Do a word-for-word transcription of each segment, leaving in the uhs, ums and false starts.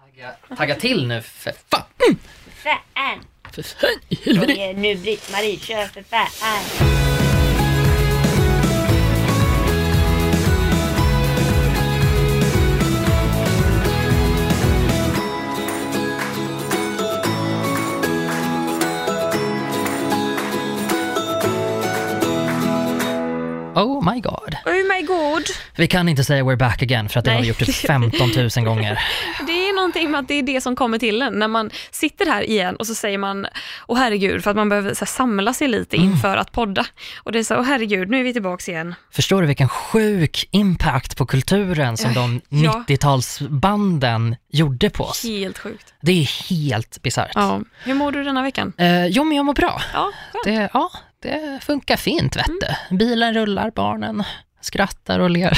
Tagga, tagga till nu, för fan! Mm. Fan! För fan i helvete! Det är nu Britt-Marie, kör för fan! Oh my god. Oh my god. Vi kan inte säga we're back again för att det Nej. har vi gjort det femton tusen gånger. Det är någonting med att det är det som kommer till en när man sitter här igen och så säger man åh herregud, för att man behöver så här, samla sig lite inför mm. att podda. Och det är så, åh herregud, nu är vi tillbaka igen. Förstår du vilken sjuk impact på kulturen som de ja. nittiotalsbanden gjorde på oss? Helt sjukt. Det är helt bisarrt. Ja. Hur mår du denna veckan? Eh, jo, men jag mår bra. Ja, det, ja, det funkar fint, vet du. Mm. Bilen rullar, barnen skrattar och ler.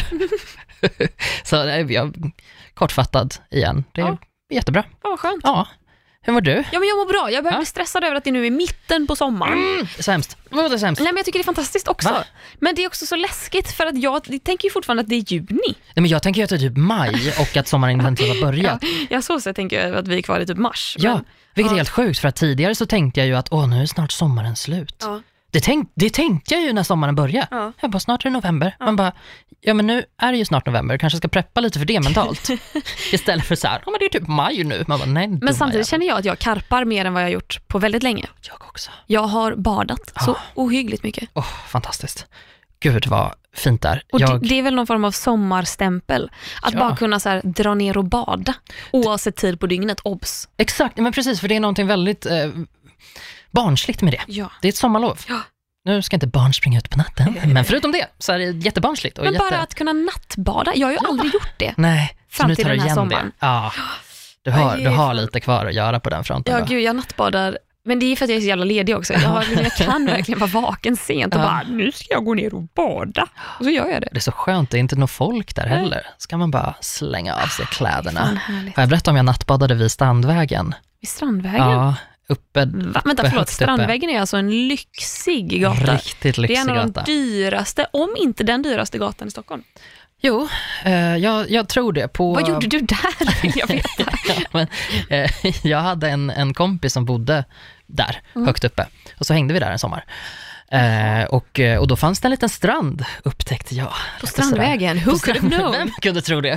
Så är jag kortfattad igen. Det är ja. jättebra. Ja, vad skönt. Ja. Hur mår du? Ja, men jag mår bra. Jag börjar ja. bli stressad över att det nu är mitten på sommaren. Mm, så hemskt. Vad var det så hemskt? Nej, men jag tycker det är fantastiskt också. Va? Men det är också så läskigt för att jag tänker ju fortfarande att det är juni. Nej, men jag tänker ju att det är typ maj och att sommaren inte har börjat. Ja, jag så så tänker jag att vi är kvar i typ mars. Ja, men, vilket ja. är helt sjukt för att tidigare så tänkte jag ju att åh, nu är snart sommaren slut. Ja. Det, tänk, det tänkte jag ju när sommaren började. Ja. Jag bara, snart är det november. Ja. Man bara, ja men nu är det ju snart november. Kanske ska preppa lite för det mentalt. Istället för så här, ja men det är typ maj nu. Man bara, nej, men samtidigt känner jag att jag karpar mer än vad jag har gjort på väldigt länge. Jag också. Jag har badat ja. så ohyggligt mycket. Åh, oh, fantastiskt. Gud vad fint där. Och jag... det, det är väl någon form av sommarstämpel. Att ja. bara kunna så här, dra ner och bada. Oavsett tid på dygnet, obs. Exakt, men precis, för det är någonting väldigt... Eh... barnsligt med det. Ja. Det är ett sommarlov. Ja. Nu ska inte barn springa ut på natten. Men förutom det så är det jättebarnsligt. Och men jätte... bara att kunna nattbada. Jag har ju ja. aldrig gjort det. Nej, fram nu till tar den du här igen sommaren. Det. Ja. Du har, du har lite kvar att göra på den fronten. Ja, då. gud, jag nattbadar. Men det är för att jag är så jävla ledig också. Jag, har, jag kan verkligen vara vaken sent och ja. bara, nu ska jag gå ner och bada. Och så gör jag det. Det är så skönt, det är inte något folk där heller. Ska man bara slänga av sig kläderna. Har jag berättat om jag nattbadade vid Strandvägen? Vid Strandvägen? Ja. Uppe, Va? Vänta, förlåt, Strandvägen är alltså en lyxig gata. Riktigt lyxig gata. Det är en av de dyraste, om inte den dyraste gatan i Stockholm. Jo, eh, jag, jag tror det. På... Vad gjorde du där? Jag vet ja, men, eh, jag hade en, en kompis som bodde där, mm. högt uppe. Och så hängde vi där en sommar. Eh, och, och då fanns det en liten strand, upptäckte jag. På Strandvägen? Who could have known? Vem kunde tro det?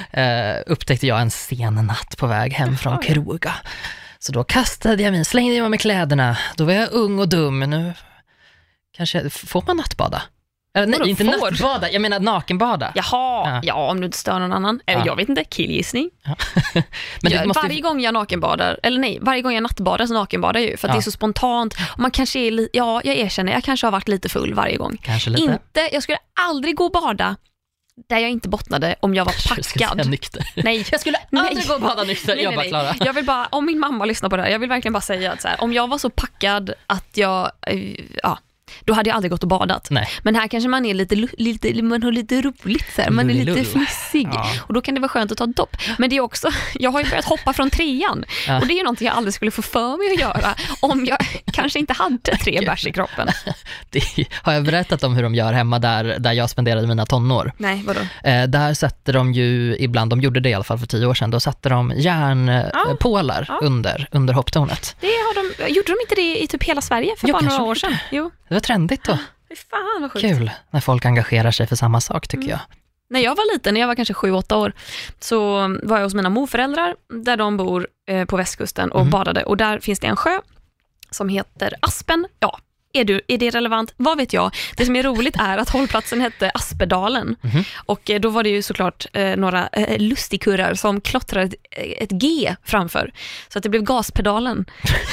Eh, upptäckte jag en sen natt på väg hem från Kroga. Så då kastade jag mig, slängde jag mig med kläderna. Då var jag ung och dum. Nu kanske, får man nattbada? Eller, nej, inte får? nattbada, jag menar nakenbada. Jaha, ja, ja om du inte stör någon annan. Eller ja. jag vet inte, killgissning. Ja. Men jag, måste... Varje gång jag nakenbadar, eller nej, varje gång jag nattbadar så nakenbadar jag ju. För att ja. det är så spontant. Och man kanske är, li- ja jag erkänner, jag kanske har varit lite full varje gång. Kanske lite. Inte, jag skulle aldrig gå och bada där jag inte bottnade om jag var packad. Jag nykter. Nej, jag skulle aldrig nej. gå och bada nykter. Nej, jag, nej, bara nej. jag vill bara, om min mamma lyssnar på det här, jag vill verkligen bara säga att så här, om jag var så packad att jag, ja, då hade jag aldrig gått och badat. Nej. Men här kanske man är lite, lite man har lite roligt så här. Man är lite flissig. Ja. Och då kan det vara skönt att ta ett dopp. Men det är också, jag har ju börjat hoppa från trean. Ja. Och det är ju någonting jag aldrig skulle få för mig att göra om jag kanske inte hade tre bärs i kroppen. Det har jag berättat om hur de gör hemma där, där jag spenderade mina tonår. Nej, vadå? Eh, där sätter de ju, ibland, de gjorde det i alla fall för tio år sedan, då satte de järnpålar ja. under, under hopptornet. Det har de, gjorde de inte det i typ hela Sverige för jo, bara några år sedan? Jo. Det var trendigt då. Fy fan vad sjukt. Kul när folk engagerar sig för samma sak tycker mm. jag. När jag var liten, när jag var kanske sju åtta år, så var jag hos mina morföräldrar där de bor eh, på västkusten och mm. badade. Och där finns det en sjö som heter Aspen. Ja, är, du, är det relevant? Vad vet jag? Det som är roligt är att hållplatsen hette Aspedalen. Mm. Och eh, då var det ju såklart eh, några eh, lustigkurrar som klottrade ett, ett G framför. Så att det blev Gaspedalen.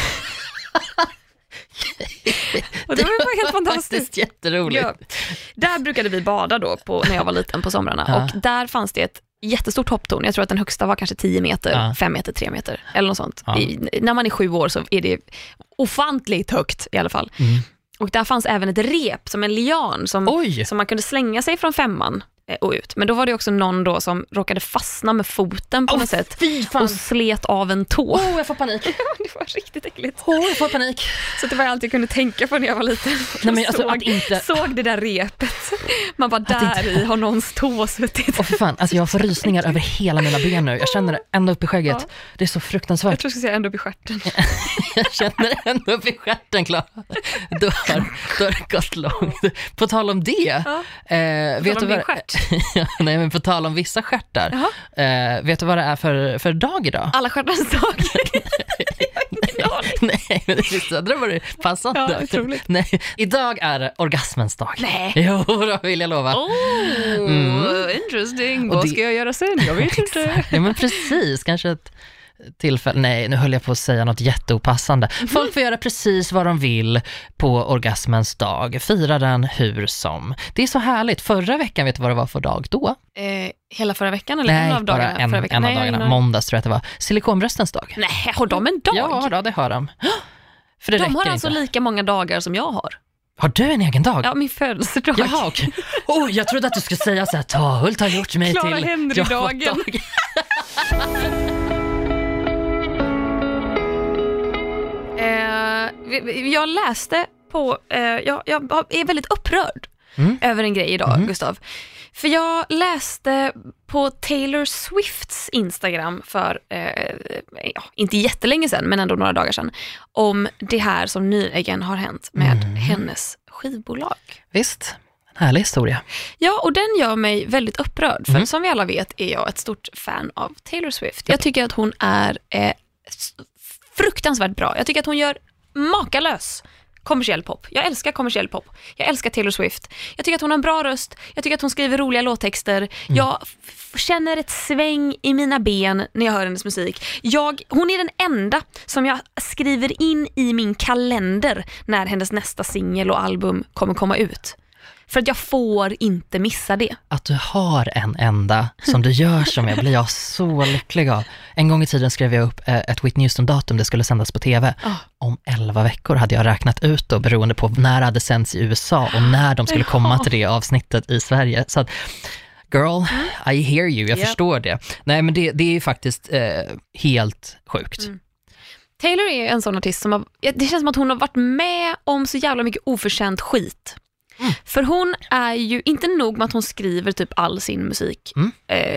Och det var helt fantastiskt. Jätteroligt. Ja. Där brukade vi bada då på, när jag var liten på somrarna. Ja. Och där fanns det ett jättestort hopptorn. Jag tror att den högsta var kanske tio meter, ja. fem meter, tre meter eller något sånt. Ja. I, när man är sju år så är det ofantligt högt i alla fall. Mm. Och där fanns även ett rep som en lian som, som man kunde slänga sig från femman. och ut. Men då var det också någon då som råkade fastna med foten på oh, något sätt fan. och slet av en tå. Åh, oh, jag får panik. Det var riktigt äckligt. Åh, oh, jag får panik. Så det var allt jag kunde tänka på när jag var liten. Nej, men alltså, såg, att inte... såg det där repet. Man bara, där inte... i har någons tå suttit. Åh, oh, för fan. Alltså, jag får rysningar över hela mina ben nu. Jag känner det ända upp i skägget. Ja. Det är så fruktansvärt. Jag tror jag ska säga ända upp i stjärten. Jag känner det ända upp i stjärten, Klara. Då har, då har det gått långt. På tal om det. Ja. Eh, på vet tal om du din vad... stjärt. Nej, men på tal om vissa stjärtar. Eh, vet du vad det är för, för dag idag? Alla stjärtans dag. Nej, men det är var det passande. Ja, otroligt. Nej, idag är det orgasmens dag. Nej. Jo, då vill jag lova. Oh, mm. interesting. Och Vad det... ska jag göra sen? Jag vet inte. Ja, men precis. Kanske ett tillfälle. Nej, nu höll jag på att säga något jätteopassande. Mm-hmm. Folk får göra precis vad de vill på orgasmens dag. Fira den hur som. Det är så härligt. Förra veckan, vet du vad det var för dag då? Eh, hela förra veckan? Eller Nej, en av dagarna? bara en, förra veckan? en av Nej, dagarna. Nej. Måndags tror jag att det var. Silikonbröstens dag. Nej, har de en dag? Ja, då, det har de. För det de har räcker alltså inte. Lika många dagar som jag har. Har du en egen dag? Ja, min födelsedag. Jaha, okej. Oh, jag trodde att du skulle säga så här, Tahult har gjort mig Clara till... Henry-dagen. eh, jag läste på... Eh, jag, jag är väldigt upprörd mm. över en grej idag, mm. Gustav. För jag läste på Taylor Swifts Instagram för, eh, ja, inte jättelänge sedan, men ändå några dagar sedan, om det här som nyligen har hänt med mm. hennes skivbolag. Visst, en härlig historia. Ja, och den gör mig väldigt upprörd, för mm. som vi alla vet är jag ett stort fan av Taylor Swift. Jag tycker att hon är eh, fruktansvärt bra. Jag tycker att hon gör makalös kommersiell pop. Jag älskar kommersiell pop. Jag älskar Taylor Swift. Jag tycker att hon har en bra röst. Jag tycker att hon skriver roliga låttexter. Mm. Jag f- känner ett sväng i mina ben när jag hör hennes musik. Jag, hon är den enda som jag skriver in i min kalender när hennes nästa singel och album kommer komma ut. För att jag får inte missa det. Att du har en enda som du gör som jag blir jag så lycklig av. En gång i tiden skrev jag upp ett Whitney Houston-datum det skulle sändas på tv. Oh. Om elva veckor hade jag räknat ut då, beroende på när det hade sänds i U S A och när de skulle komma till det avsnittet i Sverige. Så att, girl, mm. I hear you, jag yep. förstår det. Nej, men det, det är ju faktiskt eh, helt sjukt. Mm. Taylor är en sån artist som har, det känns som att hon har varit med om så jävla mycket oförtjänt skit. Mm. För hon är ju inte nog med att hon skriver typ all sin musik. Mm.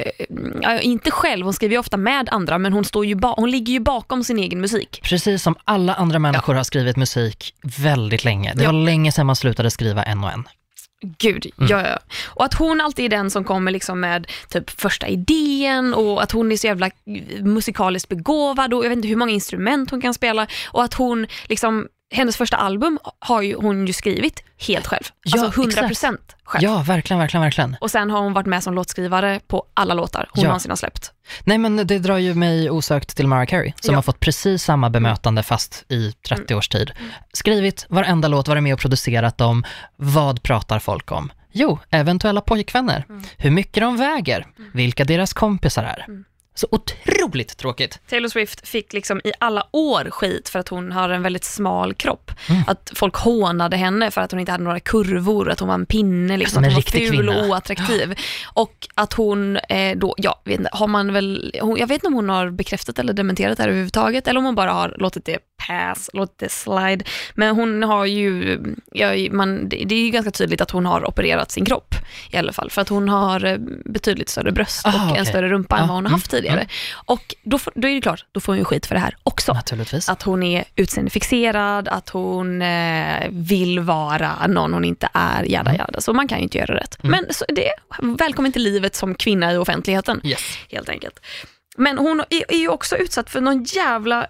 Eh, inte själv, hon skriver ju ofta med andra, men hon, står ju ba- hon ligger ju bakom sin egen musik. Precis som alla andra människor ja. har skrivit musik väldigt länge. Det ja. var länge sedan man slutade skriva en och en. Gud, mm. ja, ja. Och att hon alltid är den som kommer liksom med typ första idén och att hon är så jävla musikaliskt begåvad och jag vet inte hur många instrument hon kan spela och att hon liksom hennes första album har ju hon ju skrivit helt själv. Ja, alltså hundra procent själv. Ja, verkligen, verkligen, verkligen. Och sen har hon varit med som låtskrivare på alla låtar hon ja. någonsin har släppt. Nej, men det drar ju mig osökt till Mariah Carey som ja. har fått precis samma bemötande fast i trettio års tid. Skrivit varenda låt, varit med och producerat dem. Vad pratar folk om? Jo, eventuella pojkvänner. Mm. Hur mycket de väger. Mm. Vilka deras kompisar är. Mm. Så otroligt tråkigt. Taylor Swift fick liksom i alla år skit för att hon har en väldigt smal kropp. Mm. Att folk hånade henne för att hon inte hade några kurvor, att hon var en pinne, liksom, alltså, att hon var ful kvinna. och oattraktiv. Ja. Och att hon eh, då, ja, vet inte, har man väl, hon, jag vet inte om hon har bekräftat eller dementerat det här överhuvudtaget, eller om hon bara har låtit det pass, låtit det slide. Men hon har ju, ja, man, det, det är ju ganska tydligt att hon har opererat sin kropp i alla fall, för att hon har betydligt större bröst Aha, och okay. en större rumpa än ah, vad hon har haft mm, tidigare. Mm. Och då, får, då är det klart, då får hon ju skit för det här också. Naturligtvis. Att hon är utseendefixerad, att hon eh, vill vara någon hon inte är, jada mm. jada. Så man kan ju inte göra rätt. Mm. Men så det är välkommen till livet som kvinna i offentligheten. Yes. Helt enkelt. Men hon är, är ju också utsatt för någon jävla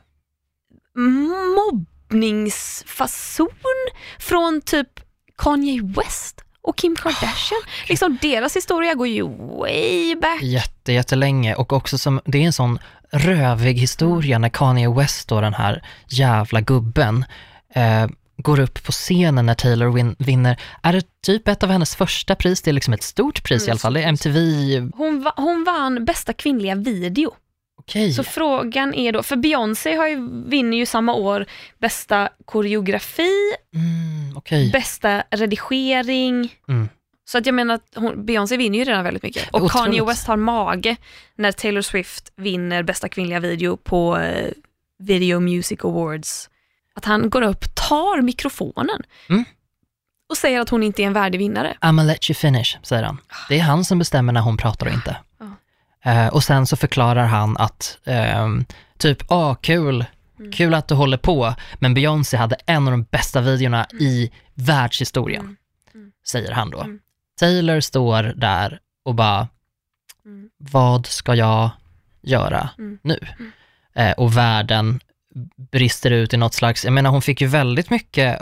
mobbningsfason från typ Kanye West och Kim Kardashian. Oh, liksom deras historia går ju way back. Jätte, jättelänge. Och också som, det är en sån rövig historia när Kanye West då, den här jävla gubben, eh, går upp på scenen när Taylor win- vinner. Är det typ ett av hennes första pris? Det är liksom ett stort pris mm. i alla fall. Det är M T V. Hon, va- hon vann bästa kvinnliga video. Okay. Så frågan är då, för Beyoncé har ju, vinner ju samma år bästa koreografi, mm, okay. bästa redigering, mm. Så att jag menar att hon, Beyoncé vinner ju redan väldigt mycket. Och Otroligt. Kanye West har mage när Taylor Swift vinner bästa kvinnliga video på eh, Video Music Awards. Att han går upp, tar mikrofonen Mm. och säger att hon inte är en värdig vinnare. I'ma let you finish, säger han. Det är han som bestämmer när hon pratar och inte. Uh, och sen så förklarar han att um, typ, ah, kul, mm. kul att du håller på, men Beyoncé hade en av de bästa videorna mm. i världshistorien, mm. Mm. säger han då. Mm. Taylor står där och bara, mm. vad ska jag göra mm. nu? Mm. Uh, och världen brister ut i något slags, jag menar hon fick ju väldigt mycket,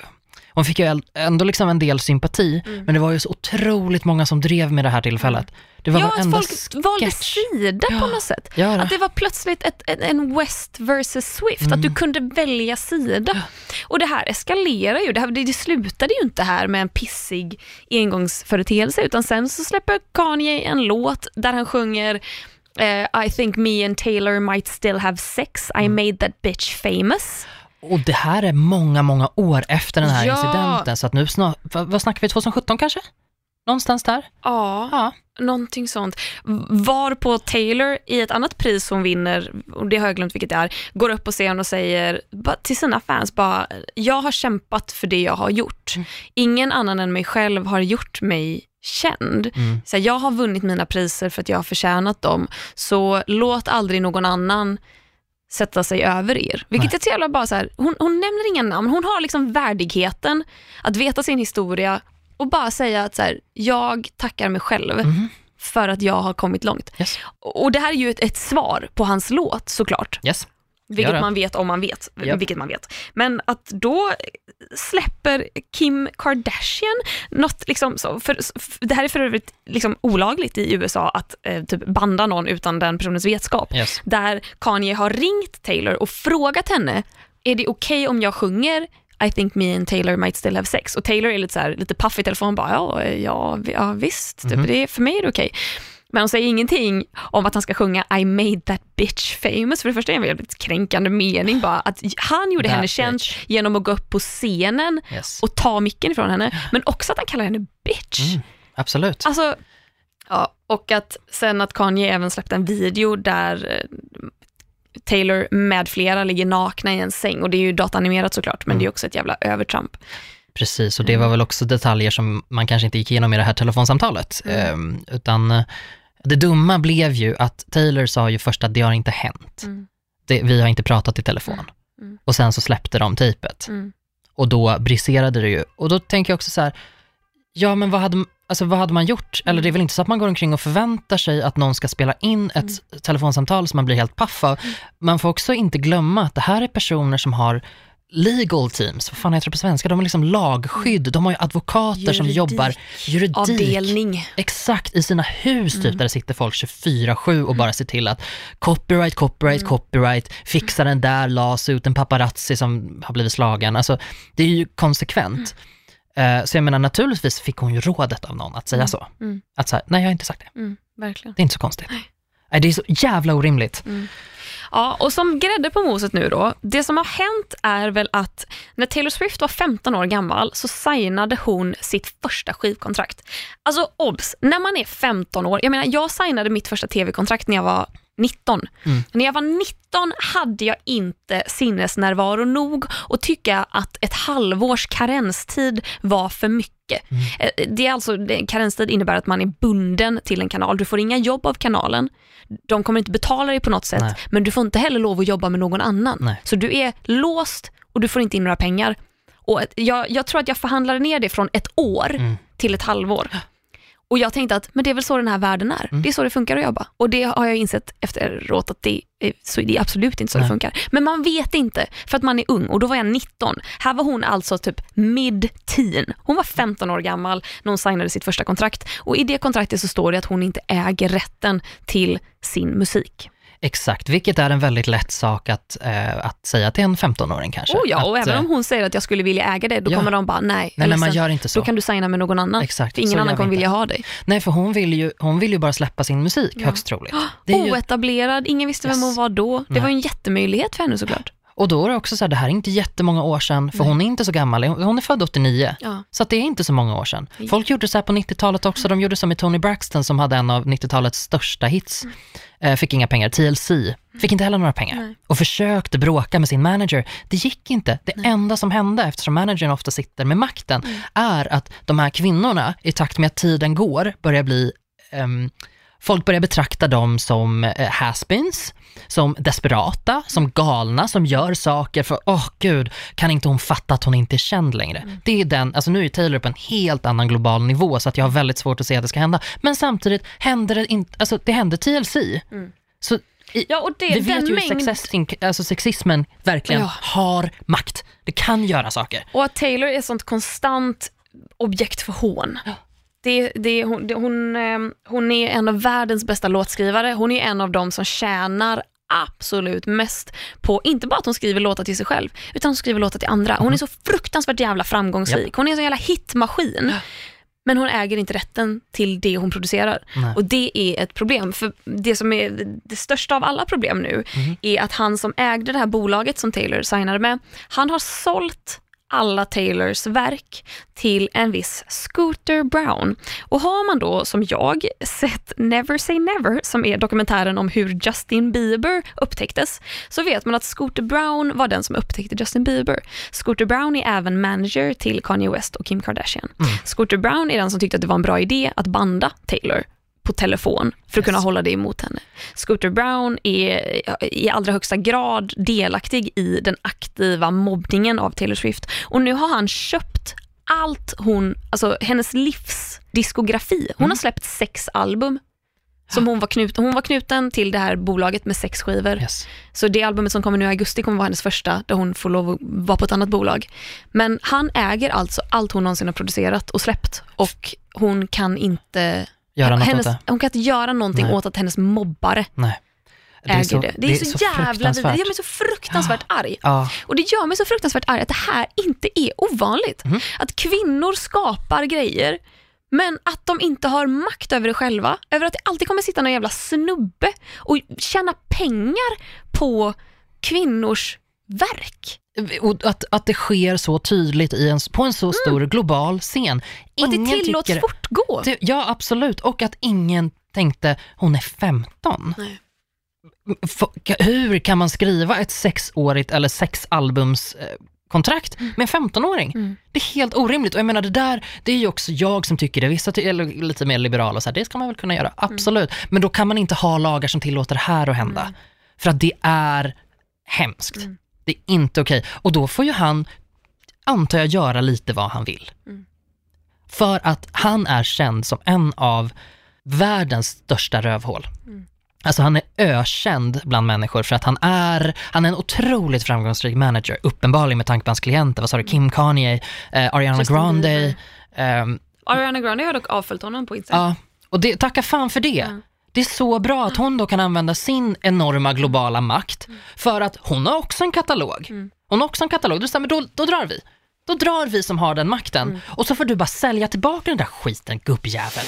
hon fick ju ändå liksom en del sympati, mm. men det var ju så otroligt många som drev med det här tillfället. Det var ja, att folk sketch. valde sida ja, på något sätt. Ja, det. Att det var plötsligt ett, ett, en West versus Swift, mm. att du kunde välja sida. Ja. Och det här eskalerar ju. Det, här, det slutade ju inte här med en pissig engångsföreteelse, utan sen så släpper Kanye en låt där han sjunger uh, I think me and Taylor might still have sex. I made that bitch famous. Och det här är många, många år efter den här ja. incidenten. Så att nu snart, vad, vad snackar vi, tjugohundrasjutton kanske? Någonstans där? Ja, ja, någonting sånt. Var på Taylor i ett annat pris hon vinner, och det har jag glömt vilket det är, går upp på scen och säger till sina fans bara, jag har kämpat för det jag har gjort. Mm. Ingen annan än mig själv har gjort mig känd. Mm. Så jag har vunnit mina priser för att jag har förtjänat dem. Så låt aldrig någon annan sätta sig över er. Vilket jag ser bara så här, hon, hon nämner inga namn. Hon har liksom värdigheten att veta sin historia och bara säga att så här, jag tackar mig själv mm. för att jag har kommit långt. Yes. Och det här är ju ett, ett svar på hans låt såklart. Yes. Vilket man vet om man vet. Yep. Vilket man vet. Men att då släpper Kim Kardashian något liksom så, för, för, det här är för övrigt liksom olagligt i U S A att eh, typ banda någon utan den personens vetskap. Yes. Där Kanye har ringt Taylor och frågat henne, är det okej okay om jag sjunger I think me and Taylor might still have sex? Och Taylor är lite så här, lite paff i telefon, bara ja, ja, ja visst, mm-hmm. typ, det är, för mig är det okej. Okay. Men hon säger ingenting om att han ska sjunga I made that bitch famous. För det första är en väldigt kränkande mening bara att han gjorde that henne känd genom att gå upp på scenen yes. och ta micken ifrån henne. Men också att han kallar henne bitch. Mm, absolut. Alltså, ja, och att sen att Kanye även släppte en video där Taylor med flera ligger nakna i en säng. Och det är ju datanimerat såklart, men mm. det är också ett jävla övertramp. Precis, och det var väl också detaljer som man kanske inte gick igenom i det här telefonsamtalet. Mm. Um, utan det dumma blev ju att Taylor sa ju först att det har inte hänt. Mm. Det, vi har inte pratat i telefon. Mm. Och sen så släppte de tejpet. Mm. Och då briserade det ju. Och då tänker jag också så här, ja men vad hade, alltså, vad hade man gjort? Mm. Eller det är väl inte så att man går omkring och förväntar sig att någon ska spela in ett mm. telefonsamtal som man blir helt paff av. Mm. Man får också inte glömma att det här är personer som har legal teams, vad fan heter det på svenska? De har liksom lagskydd, de har ju advokater juridik. Som jobbar juridik. Avdelning. Exakt, i sina hus typ, mm. där det sitter folk tjugofyra sju och mm. bara ser till att copyright, copyright, mm. copyright, fixar den där, las ut en paparazzi som har blivit slagen. Alltså, det är ju konsekvent. Mm. Uh, så jag menar, naturligtvis fick hon ju rådet av någon att säga mm. så. Mm. Att säga, nej jag har inte sagt det. Mm. Verkligen. Det är inte så konstigt. Nej. Nej, det är så jävla orimligt. Mm. Ja, och som grädde på moset nu då, det som har hänt är väl att när Taylor Swift var femton år gammal så signade hon sitt första skivkontrakt. Alltså obs, när man är femton år, jag menar jag signade mitt första tv-kontrakt när jag var nitton. Mm. När jag var nitton hade jag inte sinnesnärvaro nog och tycka att ett halvårs karenstid var för mycket. Mm. Det är alltså, karenstid innebär att man är bunden till en kanal. Du får inga jobb av kanalen. De kommer inte betala dig på något sätt. Nej. Men du får inte heller lov att jobba med någon annan. Nej. Så du är låst och du får inte in några pengar. Och jag, jag tror att jag förhandlade ner det från ett år mm. till ett halvår. Och jag tänkte att men det är väl så den här världen är. Mm. Det är så det funkar att jobba. Och det har jag insett efteråt att det är, så det är absolut inte så Nej. Det funkar. Men man vet inte för att man är ung. Och då var jag nitton. Här var hon alltså typ mid-teen. Hon var femton år gammal när hon signade sitt första kontrakt. Och i det kontraktet så står det att hon inte äger rätten till sin musik. Exakt, vilket är en väldigt lätt sak att, äh, att säga till en femton-åring kanske. Oh ja, att, och även om hon säger att jag skulle vilja äga det, då ja. Kommer de bara, nej, nej men man gör inte så. Då kan du signa med någon annan. Exakt, för ingen annan kommer vilja ha dig. Nej, för hon vill ju, hon vill ju bara släppa sin musik, ja. Högst troligt. Det är Oetablerad, ingen visste yes. vem hon var då. Det nej. Var ju en jättemöjlighet för henne såklart. Och då är det också så här, det här är inte jättemånga år sedan, för Nej. hon är inte så gammal, hon är född åttionio, ja. Så att det är inte så många år sedan. Nej. Folk gjorde så här på nittiotalet också, de gjorde som med Tony Braxton som hade en av nittiotalets största hits, mm. eh, fick inga pengar, T L C, fick inte heller några pengar. Nej. Och försökte bråka med sin manager, det gick inte. Det Nej. enda som hände, eftersom managern ofta sitter med makten, mm. är att de här kvinnorna, i takt med att tiden går, börjar bli... Um, folk börjar betrakta dem som eh, has-beens, som desperata, som galna, som gör saker för, åh oh, gud, kan inte hon fatta att hon inte är känd längre? Mm. Det är den, alltså nu är Taylor på en helt annan global nivå, så att jag har väldigt svårt att se att det ska hända. Men samtidigt händer det inte, alltså det händer T L C. Mm. Så i, ja, och det, vi vet ju mängd... sexism, alltså sexismen verkligen ja. har makt. Det kan göra saker. Och att Taylor är sånt konstant objekt för hån. Ja. Det, det, hon, det, hon, hon är en av världens bästa låtskrivare. Hon är en av dem som tjänar absolut mest på, inte bara att hon skriver låtar till sig själv, utan hon skriver låtar till andra. Hon mm. är så fruktansvärt jävla framgångsrik. Yep. Hon är en sån jävla hitmaskin. Men hon äger inte rätten till det hon producerar. Nej. Och det är ett problem. För det som är det största av alla problem nu mm. är att han som ägde det här bolaget som Taylor signade med, han har sålt alla Taylors verk till en viss Scooter Brown. Och har man då, som jag, sett Never Say Never, som är dokumentären om hur Justin Bieber upptäcktes, så vet man att Scooter Brown var den som upptäckte Justin Bieber. Scooter Brown är även manager till Kanye West och Kim Kardashian. Mm. Scooter Brown är den som tyckte att det var en bra idé att banda Taylor på telefon för att yes. kunna hålla det emot henne. Scooter Brown är i allra högsta grad delaktig i den aktiva mobbningen av Taylor Swift. Och nu har han köpt allt hon, alltså hennes livsdiskografi. Hon mm. har släppt sex album som ja. hon var knuten. Hon var knuten till det här bolaget med sex skivor. Yes. Så det albumet som kommer nu i augusti kommer vara hennes första, där hon får lov att vara på ett annat bolag. Men han äger alltså allt hon någonsin har producerat och släppt. Och hon kan inte... Göra hennes, hon kan inte göra någonting Nej. åt att hennes mobbare Nej. Det äger så, det. Det är, det är så, så jävla vidare. Det gör mig så fruktansvärt ja. arg. Ja. Och det gör mig så fruktansvärt arg att det här inte är ovanligt. Mm. Att kvinnor skapar grejer, men att de inte har makt över det själva. Över att det alltid kommer sitta någon jävla snubbe och tjäna pengar på kvinnors verk. Och att, att det sker så tydligt i en, på en så stor mm. global scen. Ingen och det tillåts tycker, fortgå. Det, ja, absolut. Och att ingen tänkte, hon är femton. Nej. För, hur kan man skriva ett sexårigt eller sexalbums eh, kontrakt mm. med en femtonåring? Mm. Det är helt orimligt. Och jag menar, det där, det är ju också jag som tycker det. Vissa ty- eller lite mer liberala och så här, det ska man väl kunna göra. Absolut. Mm. Men då kan man inte ha lagar som tillåter det här att hända. Mm. För att det är hemskt. Mm. Det är inte okej. Och då får ju han, antar jag, göra lite vad han vill. Mm. För att han är känd som en av världens största rövhål. Mm. Alltså han är ökänd bland människor för att han är han är en otroligt framgångsrik manager. Uppenbarligen med tanke på hans klienter. Vad sa du? Kim Kanye, eh, Ariana Justin Grande. Um, Ariana Grande har dock avföljt honom på Instagram. Ja, och det, tacka fan för det. Mm. Det är så bra att hon då kan använda sin enorma globala makt mm. för att hon har också en katalog. Mm. Hon har också en katalog. Du säger, men då, då drar vi. Då drar vi som har den makten. Mm. Och så får du bara sälja tillbaka den där skiten, gubbjävel.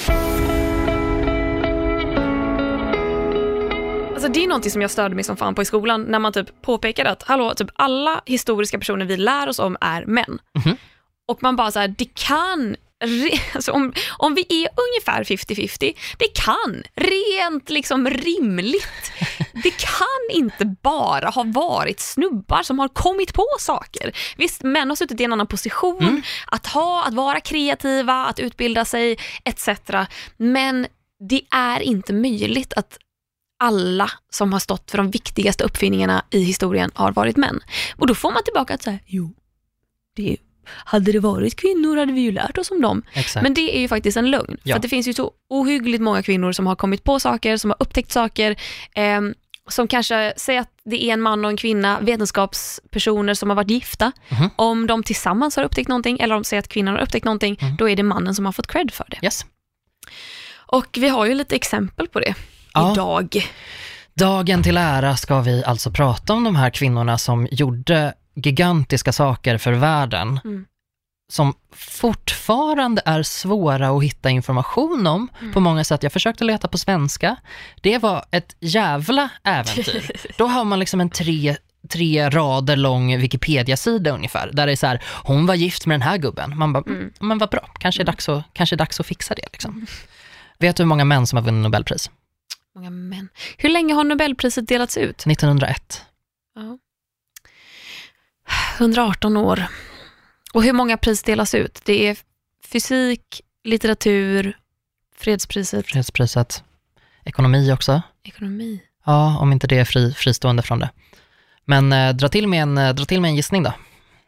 Alltså det är någonting som jag störde mig som fan på i skolan. När man typ påpekade att hallå, typ alla historiska personer vi lär oss om är män. Mm. Och man bara så här, det kan... Alltså om, om vi är ungefär femtio femtio, det kan rent liksom rimligt, det kan inte bara ha varit snubbar som har kommit på saker. Visst, män har suttit i en annan position mm. att ha, att vara kreativa, att utbilda sig et cetera. Men det är inte möjligt att alla som har stått för de viktigaste uppfinningarna i historien har varit män. Och då får man tillbaka att säga, jo, det är hade det varit kvinnor hade vi ju lärt oss om dem. Exakt. Men det är ju faktiskt en lögn. Ja. För att det finns ju så ohyggligt många kvinnor som har kommit på saker, som har upptäckt saker, eh, som kanske säger att det är en man och en kvinna, vetenskapspersoner som har varit gifta. Mm-hmm. Om de tillsammans har upptäckt någonting, eller om de säger att kvinnan har upptäckt någonting, mm. då är det mannen som har fått cred för det. Yes. Och vi har ju lite exempel på det ja. idag. Dagen till ära ska vi alltså prata om de här kvinnorna som gjorde gigantiska saker för världen mm. som fortfarande är svåra att hitta information om mm. på många sätt. Jag försökte leta på svenska. Det var ett jävla äventyr. Då har man liksom en tre, tre rader lång Wikipedia-sida ungefär. Där det är så här, hon var gift med den här gubben. Man bara, mm. men vad bra. Kanske är dags att, kanske är dags att fixa det. Liksom. Mm. Vet du hur många män som har vunnit Nobelpris? Många män. Hur länge har Nobelpriset delats ut? nittonhundraett. Ja. hundraarton år. Och hur många pris delas ut? Det är fysik, litteratur, fredspriset. Fredspriset. Ekonomi också. Ekonomi. Ja, om inte det är fri, fristående från det. Men eh, dra, till med en, eh, dra till med en gissning då.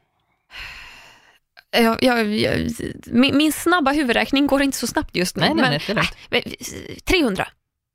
Jag, jag, jag, min, min snabba huvudräkning går inte så snabbt just nu. Nej, nej, men, nej, det är lugnt. Äh, trehundra.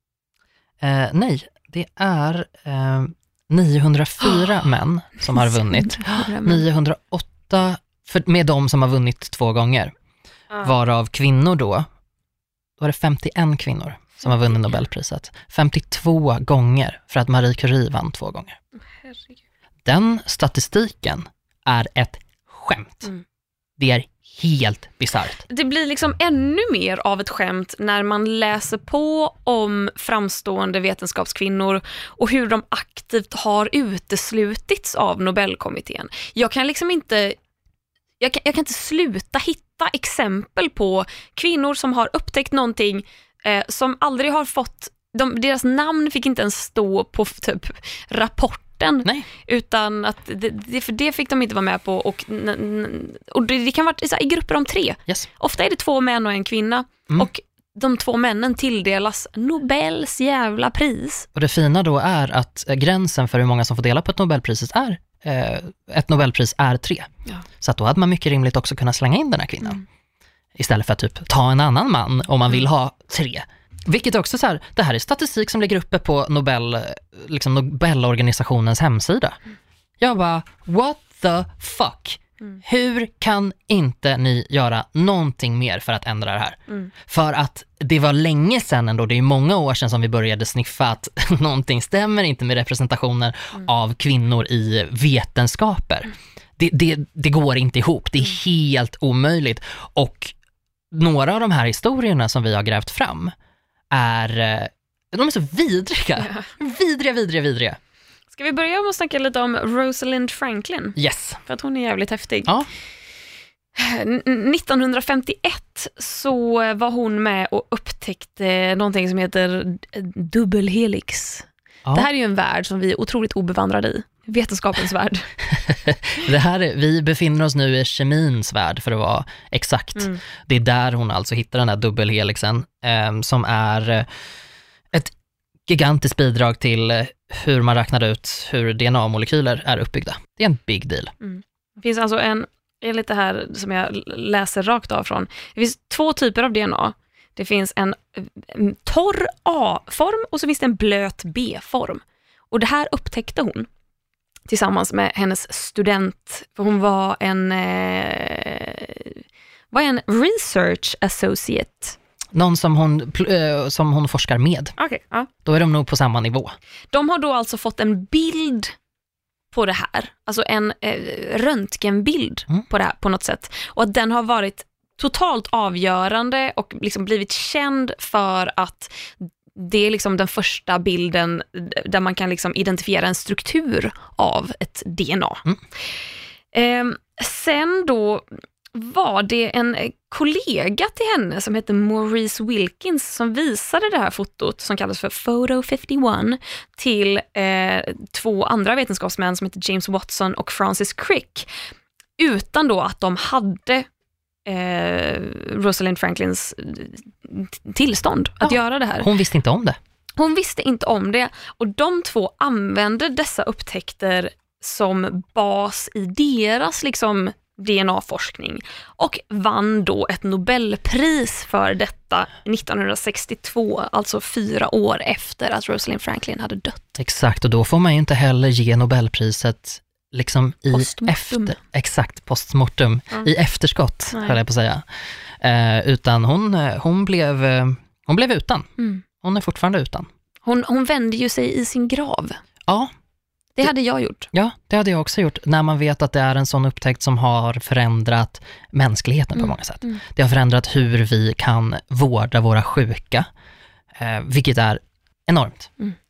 Eh, nej, det är eh, niohundrafyra oh, män som har vunnit. niohundraåtta för, med de som har vunnit två gånger. Ah. Varav kvinnor då, då var det femtioen kvinnor som har vunnit Nobelpriset. femtiotvå gånger för att Marie Curie vann två gånger. Herregud. Den statistiken är ett skämt. Mm. Det är helt bizarrt. Det blir liksom ännu mer av ett skämt när man läser på om framstående vetenskapskvinnor och hur de aktivt har uteslutits av Nobelkommittén. Jag kan liksom inte jag kan, jag kan inte sluta hitta exempel på kvinnor som har upptäckt någonting eh, som aldrig har fått de, deras namn fick inte ens stå på typ rapport. Nej. Utan att det, det, för det fick de inte vara med på och, och det, det kan vara så här, i grupper om tre. Yes. Ofta är det två män och en kvinna mm. och de två männen tilldelas Nobels jävla pris. Och det fina då är att gränsen för hur många som får dela på ett Nobelpriset är eh, ett Nobelpris är tre. Ja. Så att då hade man mycket rimligt också kunnat slänga in den här kvinnan. Mm. Istället för att typ ta en annan man om man vill ha tre. Vilket också så här, det här är statistik som ligger uppe på Nobel, liksom Nobelorganisationens hemsida. Mm. Jag bara, what the fuck? Mm. Hur kan inte ni göra någonting mer för att ändra det här? Mm. För att det var länge sedan ändå, det är många år sedan som vi började sniffa att någonting stämmer inte med representationen mm. av kvinnor i vetenskaper. Mm. Det, det, det går inte ihop, det är mm. helt omöjligt. Och några av de här historierna som vi har grävt fram är, de är så vidriga. Ja. Vidriga, vidriga, vidriga. Ska vi börja med att snacka lite om Rosalind Franklin? Yes. För att hon är jävligt häftig. Ja. nittonhundrafemtioett så var hon med och upptäckte någonting som heter dubbelhelix. Ja. Det här är ju en värld som vi är otroligt obevandrade i. Vetenskapens värld. Det här, vi befinner oss nu i kemins värld för att vara exakt. Mm. Det är där hon alltså hittar den här dubbelhelixen eh, som är ett gigantiskt bidrag till hur man räknar ut hur D N A-molekyler är uppbyggda. Det är en big deal. Mm. Det finns alltså en, enligt det här som jag läser rakt av från, det finns två typer av D N A. Det finns en, en torr A-form och så finns det en blöt B-form. Och det här upptäckte hon tillsammans med hennes student, för hon var en eh, var en research associate. Någon som hon, äh, som hon forskar med. Okay, ja. Då är de nog på samma nivå. De har då alltså fått en bild på det här, alltså en eh, röntgenbild mm. på det här på något sätt. Och att den har varit totalt avgörande och liksom blivit känd för att det är liksom den första bilden där man kan liksom identifiera en struktur av ett D N A. Mm. Eh, sen då var det en kollega till henne som heter Maurice Wilkins som visade det här fotot som kallas för Photo femtioett till eh, två andra vetenskapsmän som heter James Watson och Francis Crick, utan då att de hade Eh, Rosalind Franklins tillstånd att ja, göra det här. Hon visste inte om det. Hon visste inte om det och de två använde dessa upptäckter som bas i deras liksom D N A-forskning och vann då ett Nobelpris för detta nittonhundrasextiotvå, alltså fyra år efter att Rosalind Franklin hade dött. Exakt, och då får man ju inte heller ge Nobelpriset liksom i postmortum. efter, exakt, postmortum, mm. i efterskott, höll jag på att säga. Eh, utan hon, hon, blev, hon blev utan. Mm. Hon är fortfarande utan. Hon, hon vände ju sig i sin grav. Ja. Det hade jag gjort. Ja, det hade jag också gjort. När man vet att det är en sån upptäckt som har förändrat mänskligheten mm. på många sätt. Mm. Det har förändrat hur vi kan vårda våra sjuka. Eh, vilket är enormt. Mm.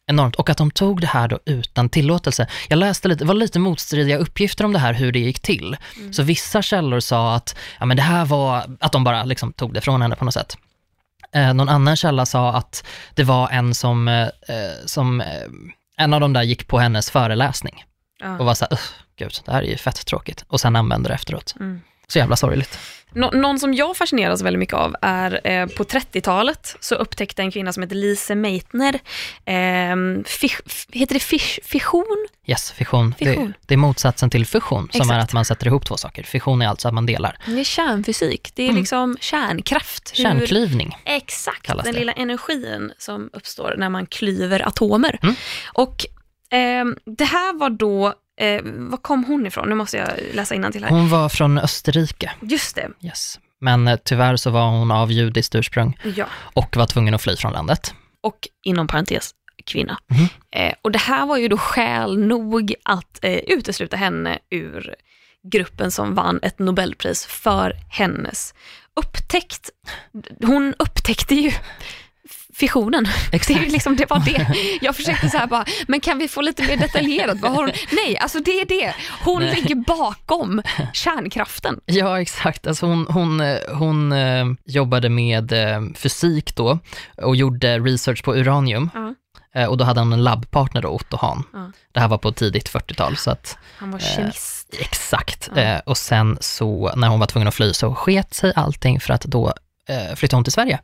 enormt. Och att de tog det här då utan tillåtelse. Jag läste lite, det var lite motstridiga uppgifter om det här, hur det gick till. Mm. Så vissa källor sa att, ja, men det här var, att de bara liksom tog det från henne på något sätt. Eh, någon annan källa sa att det var en som, eh, som eh, en av dem där gick på hennes föreläsning. Ja. Och var så här, gud, det här är ju fett tråkigt. Och sen använde det efteråt. Mm. Så jävla sorgligt. Nå- någon som jag fascineras väldigt mycket av är eh, på trettiotalet så upptäckte en kvinna som heter Lise Meitner eh, fisch, heter det fisch, fission? Yes, fission. fission. Det, det är motsatsen till fusion. Exakt. Som är att man sätter ihop två saker. Fission är alltså att man delar. Det är kärnfysik. Det är mm. liksom kärnkraft. Hur, Kärnklyvning. Exakt, den lilla energin som uppstår när man klyver atomer. Mm. Och eh, det här var då Eh, var kom hon ifrån? Nu måste jag läsa innantill här. Hon var från Österrike. Just det. Yes. Men eh, tyvärr så var hon av judiskt ursprung. Ja. Och var tvungen att fly från landet. Och inom parentes kvinna. Mm. Eh, och det här var ju då skäl nog att eh, utesluta henne ur gruppen som vann ett Nobelpris för hennes upptäckt. Hon upptäckte ju fissionen. Exakt. Det, är liksom, det var det. Jag försökte så här bara, men kan vi få lite mer detaljerat? Vad har hon? Nej, alltså det är det. Hon Nej. ligger bakom kärnkraften. Ja, exakt. Alltså hon, hon, hon eh, jobbade med eh, fysik då och gjorde research på uranium. Uh-huh. Eh, och då hade han en labbpartner då, Otto Hahn. Uh-huh. Det här var på tidigt fyrtiotal. Så att, han var kemist. Eh, exakt. Uh-huh. Eh, och sen så, när hon var tvungen att fly så sket sig allting för att då eh, flyttade hon till Sverige.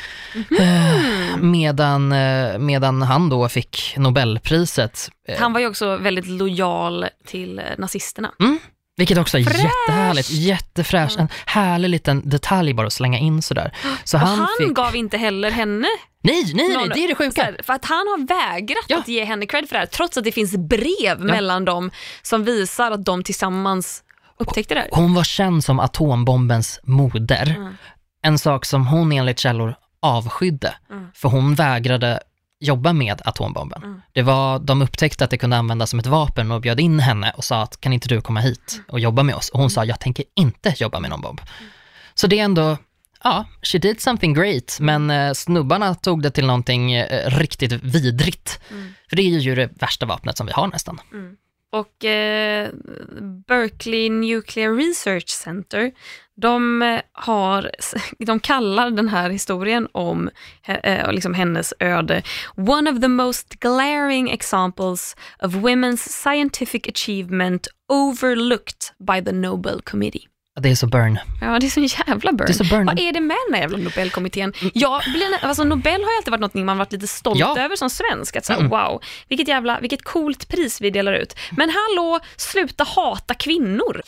Mm. Medan, medan han då fick Nobelpriset. Han var ju också väldigt lojal till nazisterna. Mm. Vilket också är Fräsch. jättehärligt, jättefräsch. En härlig liten detalj bara att slänga in sådär. Så och han, han fick... gav inte heller henne. Nej, nej, nej, det är det sjuka. Här, för att han har vägrat ja. att ge henne cred för det här, trots att det finns brev ja. mellan dem som visar att de tillsammans upptäckte det här. Hon var känd som atombombens moder. Mm. En sak som hon enligt källor avskydde. Mm. För hon vägrade jobba med atombomben. Mm. Det var, de upptäckte att det kunde användas som ett vapen och bjöd in henne och sa att kan inte du komma hit och jobba med oss? Och hon mm. sa, jag tänker inte jobba med någon bomb. Mm. Så det är ändå, ja, she did something great. Men eh, snubbarna tog det till någonting eh, riktigt vidrigt. Mm. För det är ju det värsta vapnet som vi har nästan. Mm. Och eh, Berkeley Nuclear Research Center, de har, de kallar den här historien om eh, liksom hennes öde one of the most glaring examples of women's scientific achievement overlooked by the Nobel Committee. Det är så burn. Ja, det är så jävla burn. Det är så burn. Vad är det med den här jävla Nobelkommittén? Jag blir, alltså Nobel har ju alltid varit något man varit lite stolt ja. över som svensk. Att så, mm. wow, vilket jävla, vilket coolt pris vi delar ut. Men hallå, sluta hata kvinnor.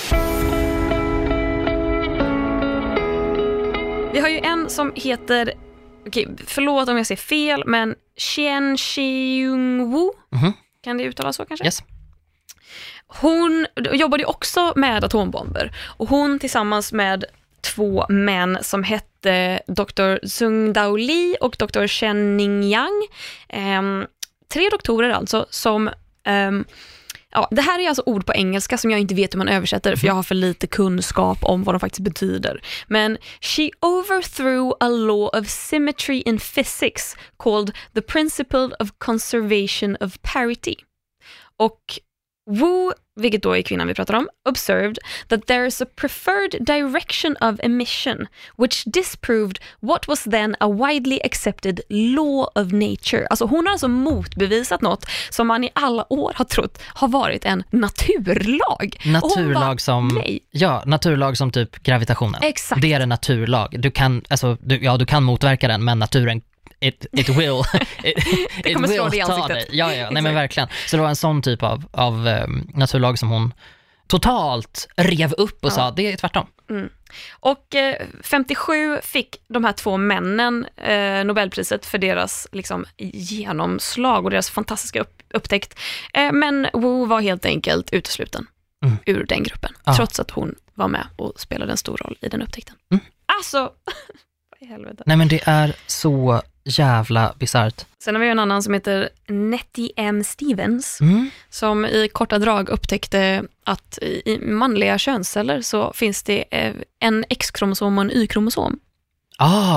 Vi har ju en som heter, okej, förlåt om jag säger fel, men Chen Xiong-Wu. Mm-hmm. Kan det uttalas så kanske? Yes. Hon jobbade också med atombomber och hon tillsammans med två män som hette doktor Zheng Dao Li och doktor Chen Ningyang. Eh, tre doktorer alltså som... Eh, ja, det här är alltså ord på engelska som jag inte vet hur man översätter för jag har för lite kunskap om vad de faktiskt betyder. Men she overthrew a law of symmetry in physics called the principle of conservation of parity. Och Wu, vilket då är kvinnan vi pratar om, observed that there is a preferred direction of emission which disproved what was then a widely accepted law of nature. Alltså hon har alltså motbevisat något som man i alla år har trott har varit en naturlag. Naturlag bara, som nej. Ja, naturlag som typ gravitationen. Exakt. Det är en naturlag. Du kan alltså du, ja, du kan motverka den, men naturen It, it will it, det kommer it slå will det i ansiktet. det. Ja, ja, nej men verkligen. Så det var en sån typ av, av um, naturlag som hon totalt rev upp och ja. sa, det är tvärtom. Mm. Och eh, femtiosju fick de här två männen eh, Nobelpriset för deras liksom, genomslag och deras fantastiska upp, upptäckt. Eh, men Wu var helt enkelt utesluten mm. ur den gruppen. Ja. Trots att hon var med och spelade en stor roll i den upptäckten. Mm. Alltså... Helvete. Nej men det är så jävla bizarrt. Sen har vi en annan som heter Nettie M. Stevens mm. som i korta drag upptäckte att i manliga könsceller så finns det en X-kromosom och en Y-kromosom. Ah,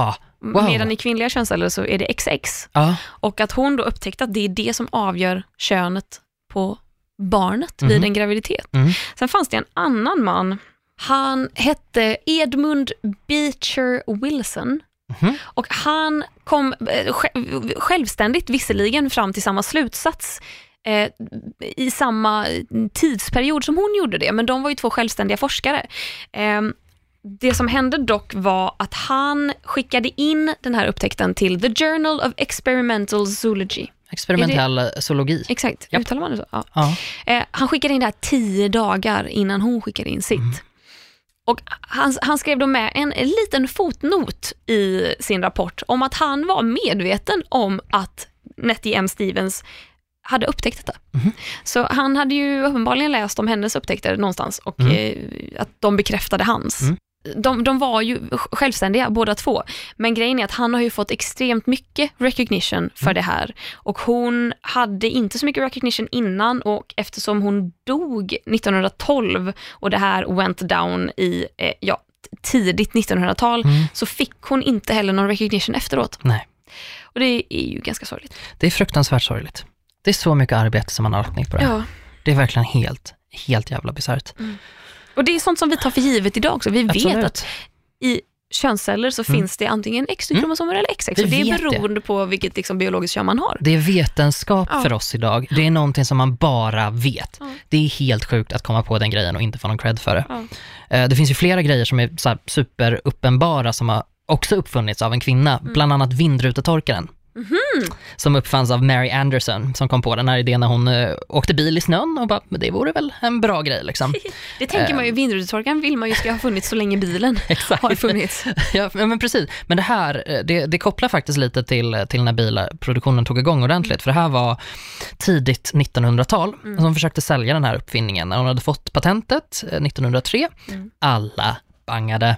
Wow. Medan i kvinnliga könsceller så är det X X. Ja. Och att hon då upptäckte att det är det som avgör könet på barnet Mm. vid en graviditet. Mm. Sen fanns det en annan man. Han hette Edmund Beecher Wilson. Mm. Och han kom eh, självständigt visserligen fram till samma slutsats eh, i samma tidsperiod som hon gjorde det. Men de var ju två självständiga forskare. Eh, det som hände dock var att han skickade in den här upptäckten till The Journal of Experimental Zoology. Experimentell zoologi. Exakt, Japp. uttalar man det så? Ja. Ja. Eh, han skickade in det här tio dagar innan hon skickade in sitt. Mm. Och han, han skrev då med en, en liten fotnot i sin rapport om att han var medveten om att Nettie M. Stevens hade upptäckt detta. Mm. Så han hade ju uppenbarligen läst om hennes upptäckter någonstans och Mm. eh, att de bekräftade hans. Mm. De, de var ju självständiga båda två. Men grejen är att han har ju fått extremt mycket recognition för Mm. det här. Och hon hade inte så mycket recognition innan, och eftersom hon dog nittonhundratolv och det här went down i eh, ja, tidigt nittonhundratal Mm. så fick hon inte heller någon recognition efteråt. Nej, Och det är ju ganska sorgligt. det är fruktansvärt sorgligt. Det är så mycket arbete som man har lagt ner på det här. Ja. Det är verkligen helt, helt jävla bisarrt. Mm. Och det är sånt som vi tar för givet idag också. Vi Absolut. vet att i könsceller så Mm. finns det antingen X Y-kromosomer eller X X. Vi Och det är vet det. beroende på vilket liksom, biologiskt kön man har. Det är vetenskap Ja. för oss idag. Det är någonting som man bara vet. Ja. Det är helt sjukt att komma på den grejen och inte få någon cred för det. Ja. Eh, Det finns ju flera grejer som är så här superuppenbara som har också uppfunnits av en kvinna. Mm. Bland annat vindrutetorkaren. Mhm. Som uppfanns av Mary Anderson, som kom på den här idén när hon eh, åkte bil i snön och bara, men det vore väl en bra grej liksom. Det tänker man ju, vindrutetorkaren vill man ju ska ha funnits så länge bilen Exakt. har funnits. Ja, men precis. Men det här, eh, det, det kopplar faktiskt lite till, till när bilproduktionen tog igång ordentligt. För det här var tidigt nittonhundratal Mm. som försökte sälja den här uppfinningen. När hon hade fått patentet eh, nittonhundratre, Mm. alla bangade.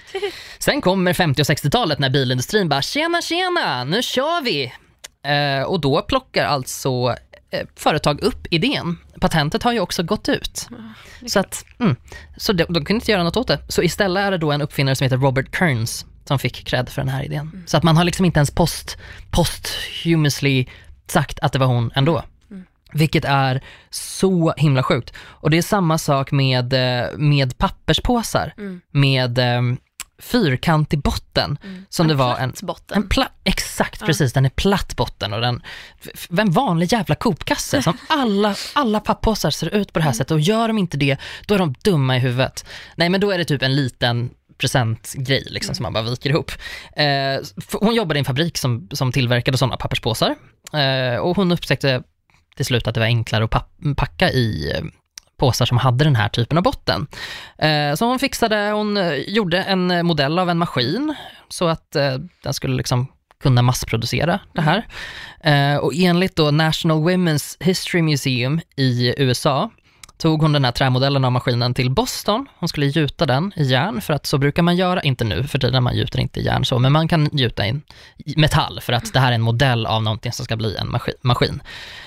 Sen kommer femtio- och sextiotalet när bilindustrin bara, tjena tjena, nu kör vi. Eh, och då plockar alltså eh, företag upp idén. Patentet har ju också gått ut. det är Så, att, mm, så de, de kunde inte göra något åt det. Så istället är det då en uppfinnare som heter Robert Kearns som fick cred för den här idén. Mm. Så att man har liksom inte ens post, posthumously sagt att det var hon ändå. Mm. Vilket är så himla sjukt. Och det är samma sak med, eh, med papperspåsar. Mm. Med eh, fyrkantig botten. Mm. Som En det var en, platt botten. en platt, exakt, Ja. precis, den är platt botten och den, f- en vanlig jävla kopkasse som alla, alla papppåsar ser ut på det här sättet, och gör de inte det, då är de dumma i huvudet. Nej, men då är det typ en liten presentgrej liksom, Mm. som man bara viker ihop. Eh, f- hon jobbade i en fabrik som, som tillverkade sådana papperspåsar, eh, och hon upptäckte till slut att det var enklare att papp- packa i eh, påsar som hade den här typen av botten. Eh, så hon fixade, hon eh, gjorde en modell av en maskin så att eh, den skulle liksom kunna massproducera det här. Eh, och enligt då National Women's History Museum i U S A tog hon den här trämodellen av maskinen till Boston. Hon skulle gjuta den i järn, för att så brukar man göra, inte nu för tiden, man gjuter inte i järn så, men man kan gjuta in metall för att det här är en modell av någonting som ska bli en maskin. maskin.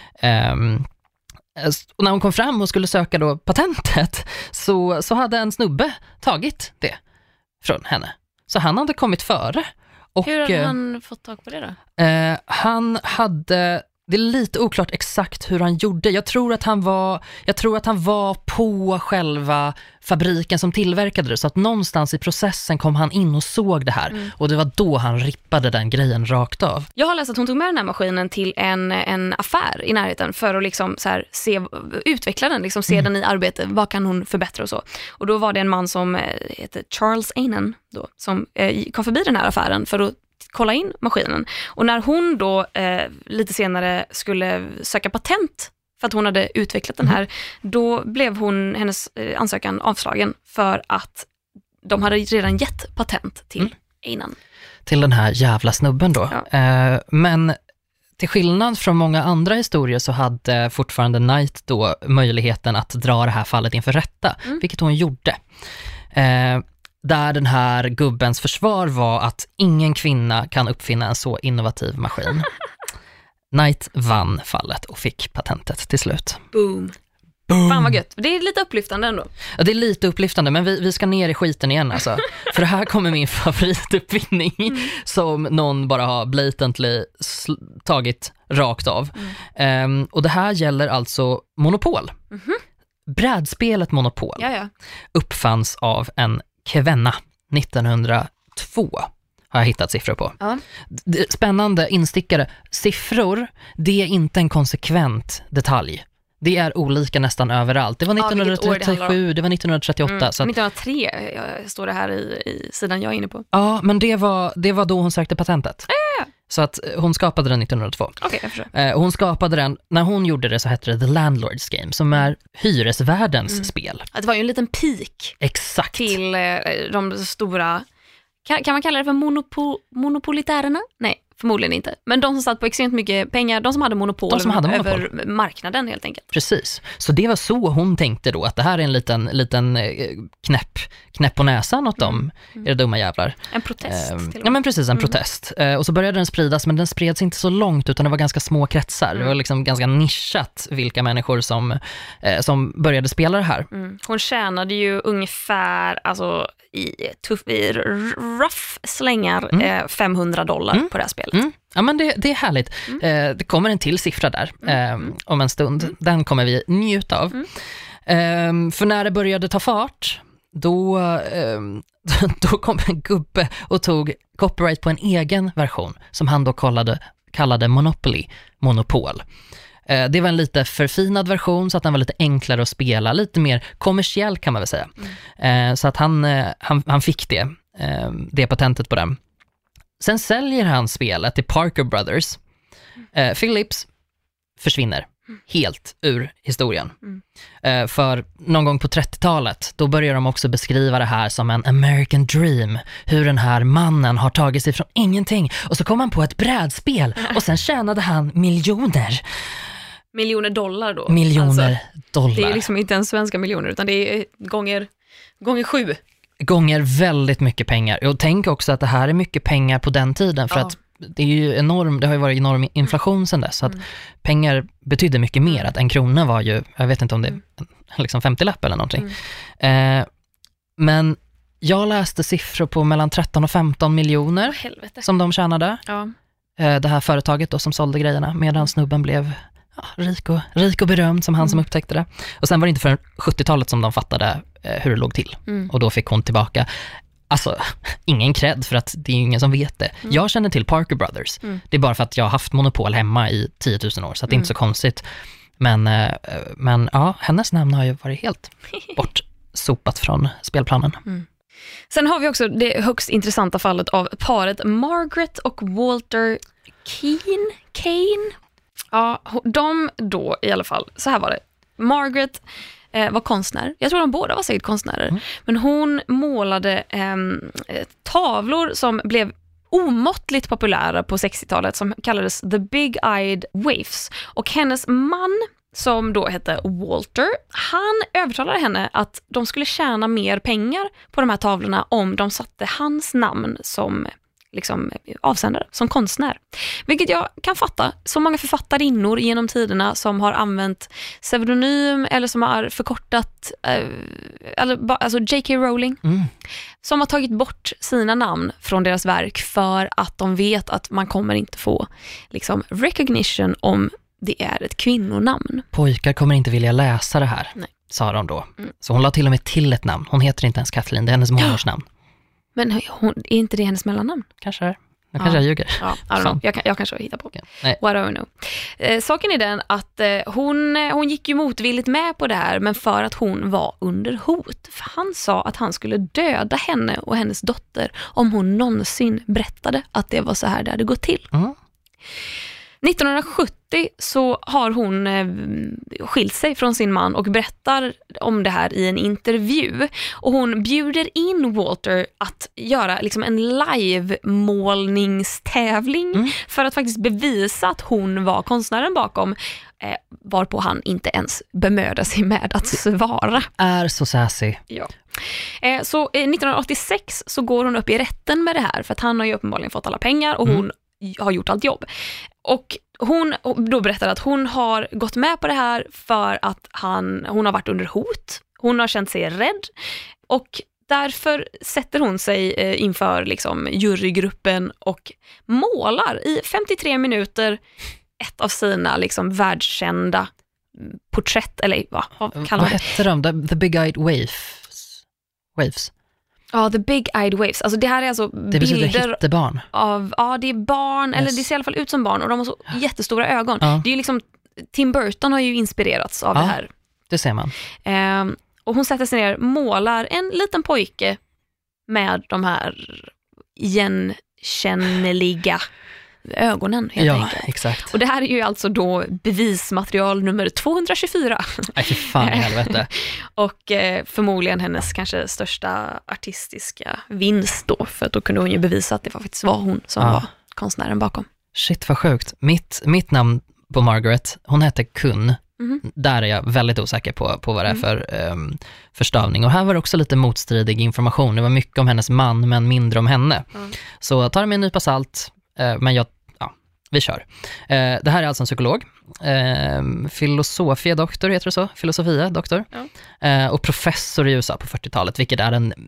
Um, och när hon kom fram och skulle söka då patentet så, så hade en snubbe tagit det från henne. Så han hade kommit före. Och, Hur hade eh, han fått tag på det då? Eh, han hade, det är lite oklart exakt hur han gjorde. Jag tror att han var, jag tror att han var på själva fabriken som tillverkade det, så att någonstans i processen kom han in och såg det här. Mm. Och det var då han rippade den grejen rakt av. Jag har läst att hon tog med den här maskinen till en, en affär i närheten för att liksom så här se, utveckla den, liksom se Mm. den i arbete, vad kan hon förbättra och så. Och då var det en man som eh, heter Charles Ainen då, som eh, kom förbi den här affären för att kolla in maskinen. Och när hon då eh, lite senare skulle söka patent för att hon hade utvecklat den här, då blev hon, hennes eh, ansökan avslagen för att de hade redan gett patent till Mm. Ainen. Till den här jävla snubben då. Ja. Eh, men till skillnad från många andra historier så hade fortfarande Knight då möjligheten att dra det här fallet inför rätta, Mm. vilket hon gjorde. Eh, där den här gubbens försvar var att ingen kvinna kan uppfinna en så innovativ maskin. Knight vann fallet och fick patentet till slut. Boom. Boom. Fan vad gött. Det är lite upplyftande ändå. Ja, det är lite upplyftande, men vi, vi ska ner i skiten igen alltså. För här kommer min favorituppfinning mm. som någon bara har blatantly sl- tagit rakt av. Mm. Um, och det här gäller alltså Monopol. Mm-hmm. Brädspelet Monopol Jaja. uppfanns av en kvinna nittonhundratvå. Har jag hittat siffror på. Ja. Spännande instickare. Siffror, det är inte en konsekvent detalj. Det är olika nästan överallt. Det var nittonhundratrettiosju, det, det var nittonhundratrettioåtta. Mm. Så att, nittonhundratre står det här i, i sidan jag är inne på. Ja, men det var, det var då hon sökte patentet. Äh. Så att hon skapade den nittonhundratvå. Okay, jag förstår. Eh, hon skapade den, när hon gjorde det så hette det The Landlord's Game, som är hyresvärdens mm. spel. Det var ju en liten peak. Exakt. Till eh, de stora... Kan, kan man kalla det för monopo, monopolitärerna? Nej, förmodligen inte. Men de som satt på extremt mycket pengar, de som hade monopol, de som hade monopol. över marknaden helt enkelt. Precis. Så det var så hon tänkte då, att det här är en liten, liten knäpp, knäpp på näsan åt dem, mm. Mm. är det dumma jävlar. En protest. Eh, till ja men precis, en mm. protest. Eh, och så började den spridas, men den spreds inte så långt utan det var ganska små kretsar. Mm. Det var liksom ganska nischat vilka människor som, eh, som började spela det här. Mm. Hon tjänade ju ungefär, alltså i, tuff, i rough slängar mm. eh, femhundra dollar mm. på det här spelet. Mm. Ja, men det, det är härligt. Mm. Eh, det kommer en till siffra där eh, om en stund. Mm. Den kommer vi njuta av. Mm. Eh, för när det började ta fart, då, eh, då kom en gubbe och tog copyright på en egen version som han då kallade, kallade Monopoly, Monopol. Eh, det var en lite förfinad version så att den var lite enklare att spela, lite mer kommersiell kan man väl säga. Mm. Eh, så att han, eh, han, han fick det, eh, det patentet på den. Sen säljer han spelet till Parker Brothers. Eh, Philips försvinner mm. helt ur historien. Mm. Eh, för någon gång på trettiotalet, då börjar de också beskriva det här som en American dream. Hur den här mannen har tagit sig från ingenting. Och så kom han på ett brädspel. Och sen tjänade han miljoner. Miljoner dollar då? Miljoner alltså, dollar. Det är liksom inte en svenska miljoner, utan det är gånger, gånger sju. Gånger väldigt mycket pengar. Och tänk också att det här är mycket pengar på den tiden. För ja. att det är ju enorm, det har ju varit enorm inflation sedan dess. Så att mm. pengar betydde mycket mer. Att en krona var ju, jag vet inte om det är liksom femtio-lapp eller någonting. Mm. Eh, men jag läste siffror på mellan tretton och femton miljoner oh, som de tjänade. Ja. Eh, det här företaget då som sålde grejerna. Medan snubben blev ja, rik, och, rik och berömd som han mm. som upptäckte det. Och sen var det inte förrän sjuttiotalet som de fattade eh, hur det låg till. Mm. Och då fick hon tillbaka, alltså ingen cred för att det är ju ingen som vet det. Mm. Jag känner till Parker Brothers. Mm. Det är bara för att jag har haft monopol hemma i tio tusen år så att det är mm. inte så konstigt. Men, eh, men ja, hennes namn har ju varit helt bortsopat från spelplanen. Mm. Sen har vi också det högst intressanta fallet av paret Margaret och Walter Kane. Kane? Ja, de då i alla fall, så här var det. Margaret eh, var konstnär. Jag tror de båda var säkert konstnärer. Mm. Men hon målade eh, tavlor som blev omåttligt populära på sextiotalet som kallades The Big-Eyed Waifs. Och hennes man, som då hette Walter, han övertalade henne att de skulle tjäna mer pengar på de här tavlorna om de satte hans namn som liksom avsändare, som konstnär. Vilket jag kan fatta. Så många författarinnor genom tiderna som har använt pseudonym eller som har förkortat eh, alltså J K Rowling mm. som har tagit bort sina namn från deras verk för att de vet att man kommer inte få liksom recognition om det är ett kvinnonamn. Pojkar kommer inte vilja läsa det här, Nej. sa de då. Mm. Så hon la till och med till ett namn. Hon heter inte ens Kathleen, det är hennes mormors namn. Men hon, är inte det hennes mellannamn? Kanske är. Jag kanske ja. jag ljuger. Ja, I don't know. Jag, kan, jag kanske hittar på. Okay. What do I know? Eh, saken är den att eh, hon, hon gick ju motvilligt med på det här, men för att hon var under hot. För han sa att han skulle döda henne och hennes dotter om hon någonsin berättade att det var så här det hade gått till. Mm. nittonhundrasjuttio så har hon eh, skilt sig från sin man och berättar om det här i en intervju. Och hon bjuder in Walter att göra liksom en live-målningstävling mm. för att faktiskt bevisa att hon var konstnären bakom. Eh, varpå han inte ens bemödar sig med att svara. Är så sassy. Ja. Eh, så eh, nittonhundraåttiosex så går hon upp i rätten med det här för att han har ju uppenbarligen fått alla pengar och mm. hon har gjort allt jobb. Och hon då berättar att hon har gått med på det här för att han, hon har varit under hot. Hon har känt sig rädd och därför sätter hon sig eh, inför liksom, jurygruppen och målar i femtiotre minuter ett av sina liksom, världskända porträtt, eller vad, vad kallar Vad hette de? The, the Big Eyed Waves? Waves? Ja, The Big Eyed Waves. Alltså det här är alltså det bilder hittebarn. av, ja det är barn, yes. eller det ser i alla fall ut som barn och de har så jättestora ögon. Ja. Det är ju liksom, Tim Burton har ju inspirerats av ja, det här. Det ser man. Um, och hon sätter sig ner, målar en liten pojke med de här igenkänneliga ögonen helt ja, enkelt. Exakt. Och det här är ju alltså då bevismaterial nummer tvåhundratjugofyra. Nej, för fan i helvete. Och eh, förmodligen hennes kanske största artistiska vinst då, för att då kunde hon ju bevisa att det faktiskt var hon som ja. var konstnären bakom. Shit, vad sjukt. Mitt, mitt namn på Margaret, hon heter Kun. Mm. Där är jag väldigt osäker på, på vad det är för um, förstavning. Och här var det också lite motstridig information. Det var mycket om hennes man, men mindre om henne. Mm. Så ta det med en nypa salt, uh, men jag, ja, vi kör. Uh, det här är alltså en psykolog. Uh, filosofia doktor, heter det så? Filosofia doktor. Mm. Uh, och professor i U S A på fyrtiotalet, vilket är en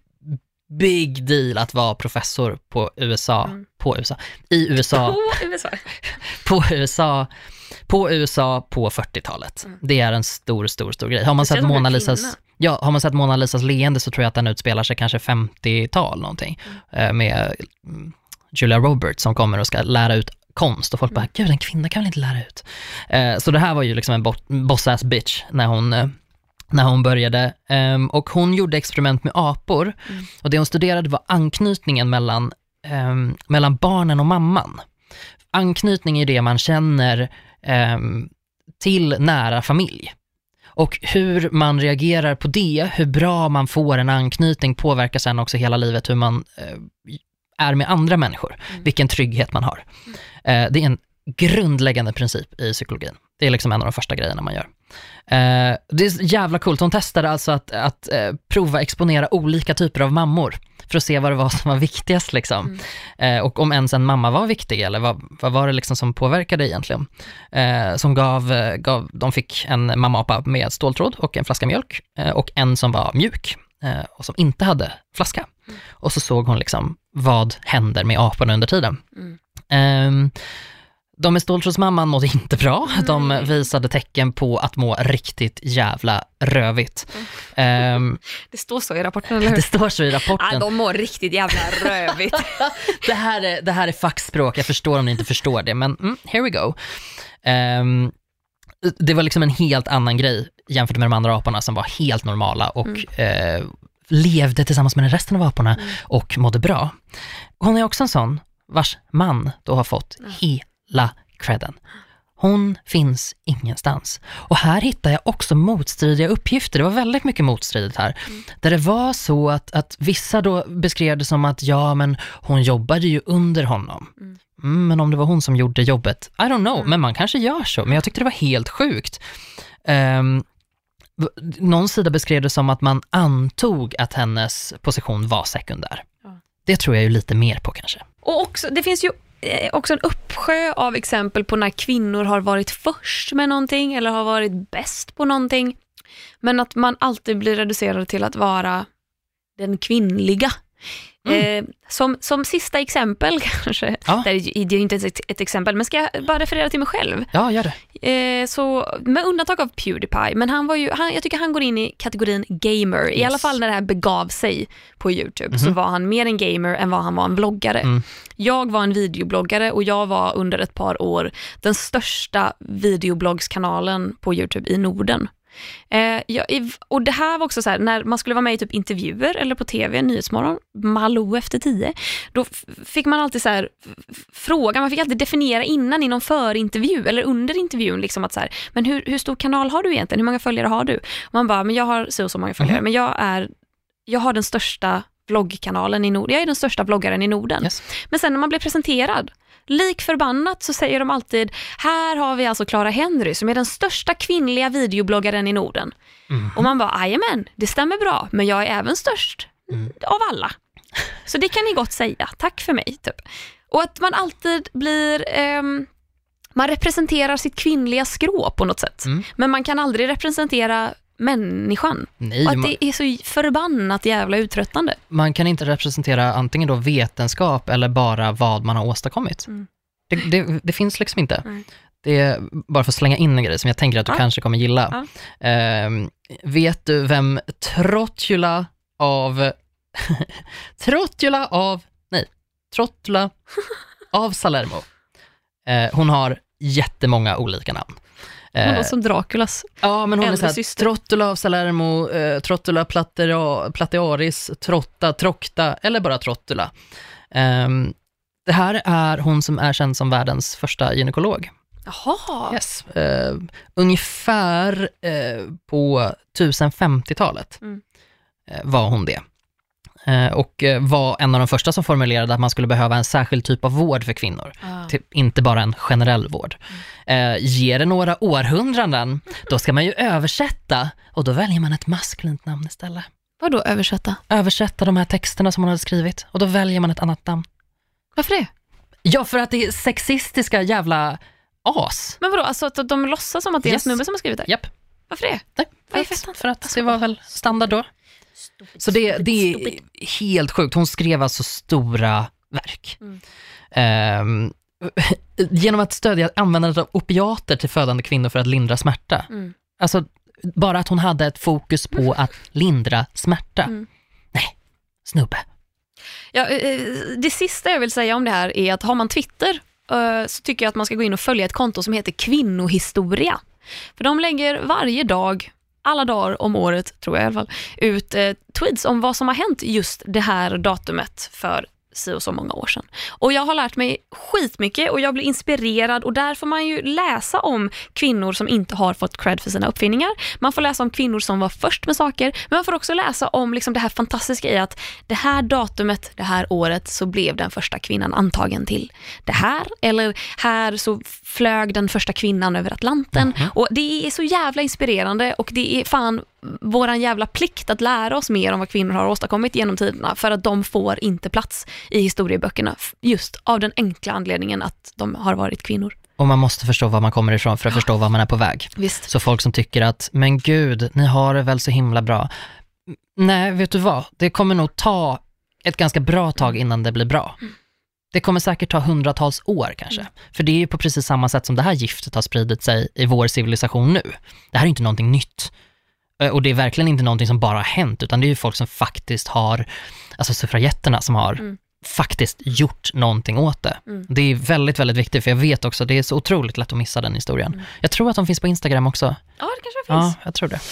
big deal att vara professor på U S A, mm. på U S A, i U S A, på U S A, på U S A, på U S A på fyrtiotalet. Mm. Det är en stor, stor, stor grej. Har man sett Mona Lisas, ja, har man sett Mona Lisas leende så tror jag att den utspelar sig kanske femtiotal någonting, mm. med Julia Roberts som kommer och ska lära ut konst och folk bara, gud, en kvinna kan väl inte lära ut. Så det här var ju liksom en boss-ass bitch när hon när hon började, um, och hon gjorde experiment med apor, mm. och det hon studerade var anknytningen mellan, um, mellan barnen och mamman. Anknytning är det man känner um, till nära familj. Och hur man reagerar på det, hur bra man får en anknytning påverkar sen också hela livet hur man uh, är med andra människor, mm. vilken trygghet man har. Mm. Uh, det är en grundläggande princip i psykologin. Det är liksom en av de första grejerna man gör. Uh, det är jävla coolt. Hon testade alltså att, att uh, prova exponera olika typer av mammor för att se vad det var som var viktigast liksom. Mm. Uh, och om ens en mamma var viktig eller vad, vad var det liksom som påverkade egentligen. Uh, som gav, uh, gav, de fick en mamma-apa med ståltråd och en flaska mjölk, uh, och en som var mjuk uh, och som inte hade flaska. Mm. Och så såg hon liksom vad händer med aporna under tiden. Mm. Um, De med ståltrådsmamman mådde inte bra. Mm. De visade tecken på att må riktigt jävla rövigt. Mm. Um, det står så i rapporten, eller hur? Det står så i rapporten. Ja, de mår riktigt jävla rövigt. det, här är, det här är fackspråk. Jag förstår om ni inte förstår det. Men mm, here we go. Um, det var liksom en helt annan grej jämfört med de andra aporna som var helt normala och mm. uh, levde tillsammans med den resten av aporna mm. och mådde bra. Hon är också en sån vars man då har fått mm. hela La credden. Hon finns ingenstans. Och här hittar jag också motstridiga uppgifter. Det var väldigt mycket motstridigt här. Mm. Där det var så att, att vissa då beskrev det som att ja, men hon jobbade ju under honom. Mm. Mm, men om det var hon som gjorde jobbet, I don't know. Mm. Men man kanske gör så. Men jag tyckte det var helt sjukt. Um, någon sida beskrev det som att man antog att hennes position var sekundär. Ja. Det tror jag ju lite mer på kanske. Och också, det finns ju också en uppsjö av exempel på när kvinnor har varit först med någonting eller har varit bäst på någonting, men att man alltid blir reducerad till att vara den kvinnliga. Mm. Eh, som, som sista exempel kanske, ja. det, är, det är inte ett, ett exempel, men ska jag bara referera till mig själv? Ja, gör det. Eh, så med undantag av PewDiePie, men han var ju, han, jag tycker han går in i kategorin gamer, yes. I alla fall när det här begav sig på YouTube, mm-hmm. så var han mer en gamer än vad han var en vloggare. Mm. Jag var en videobloggare och jag var under ett par år den största videobloggskanalen på YouTube i Norden. Eh, ja, och det här var också så här, när man skulle vara med i typ intervjuer eller på tv, Nyhetsmorgon, Malou efter tio, då f- fick man alltid så här f- fråga, man fick alltid definiera innan i någon förintervju eller under intervjun liksom att så här, men hur, hur stor kanal har du egentligen? Hur många följare har du? Och man bara, men jag har så och så många följare, mm. men jag är jag har den största vloggkanalen i Norden. Jag är den största vloggaren i Norden. Yes. Men sen när man blir presenterad, lik förbannat, så säger de alltid, här har vi alltså Clara Henry som är den största kvinnliga videobloggaren i Norden. Mm. Och man bara, ajamän, det stämmer bra, men jag är även störst mm. av alla. Så det kan ni gott säga, tack för mig typ. Och att man alltid blir... Ehm, man representerar sitt kvinnliga skrå på något sätt. Mm. Men man kan aldrig representera människan. Nej, och att man, det är så förbannat jävla uttröttande. Man kan inte representera antingen då vetenskap eller bara vad man har åstadkommit. Mm. Det, det, det finns liksom inte. Mm. Det är bara för att slänga in en grej som jag tänker att du ja. kanske kommer gilla. Ja. Eh, vet du vem Trottula av Trottula av nej, Trottula av Salermo. Eh, hon har jättemånga olika namn. Hon är som Draculas. Ja, men hon är så här, Trottula av Salermo, eh, Trottula platera, platearis, Trotta, Trocta eller bara Trottula. Eh, det här är hon som är känd som världens första gynekolog. Jaha. Yes. Eh, ungefär eh, på tusenfemtiotalet mm. eh, var hon det. Eh, och eh, var en av de första som formulerade att man skulle behöva en särskild typ av vård för kvinnor. Ah. Typ, inte bara en generell vård. Mm. Eh, ger det några århundraden, då ska man ju översätta. Och då väljer man ett maskulint namn istället. Vad då översätta? Översätta de här texterna som man hade skrivit. Och då väljer man ett annat namn. Varför det? Ja, för att det är sexistiska jävla as. Men vadå, alltså att de låtsas som att det är yes. en snubbe som har skrivit det? Japp. Varför det? Nej, för, att, för att det var väl standard då. Stupid, så det, det är stupid. Helt sjukt. Hon skrev alltså stora verk. Mm. Um, genom att stödja användandet av opiater till födande kvinnor för att lindra smärta. Mm. Alltså, bara att hon hade ett fokus på mm. att lindra smärta. Mm. Nej, snubbe. Ja, det sista jag vill säga om det här är att har man Twitter så tycker jag att man ska gå in och följa ett konto som heter Kvinnohistoria. För de lägger varje dag, alla dagar om året tror jag i alla fall, ut eh, tweets om vad som har hänt just det här datumet för så och så många år sedan. Och jag har lärt mig skitmycket och jag blir inspirerad och där får man ju läsa om kvinnor som inte har fått cred för sina uppfinningar. Man får läsa om kvinnor som var först med saker, men man får också läsa om liksom det här fantastiska i att det här datumet, det här året så blev den första kvinnan antagen till det här, eller här så flög den första kvinnan över Atlanten. Mm-hmm. Och det är så jävla inspirerande och det är fan våran jävla plikt att lära oss mer om vad kvinnor har åstadkommit genom tiderna, för att de får inte plats i historieböckerna just av den enkla anledningen att de har varit kvinnor. Och man måste förstå var man kommer ifrån för att förstå var man är på väg. Visst. Så folk som tycker att, men gud, ni har det väl så himla bra. Nej, vet du vad? Det kommer nog ta ett ganska bra tag innan det blir bra. Mm. Det kommer säkert ta hundratals år kanske. Mm. För det är ju på precis samma sätt som det här giftet har spridit sig i vår civilisation nu. Det här är inte någonting nytt. Och det är verkligen inte någonting som bara har hänt, utan det är ju folk som faktiskt har, alltså suffragetterna som har mm. faktiskt gjort någonting åt det. Mm. Det är väldigt, väldigt viktigt, för jag vet också, det är så otroligt lätt att missa den historien. Mm. Jag tror att de finns på Instagram också. Ja, det kanske finns. Ja, jag tror det.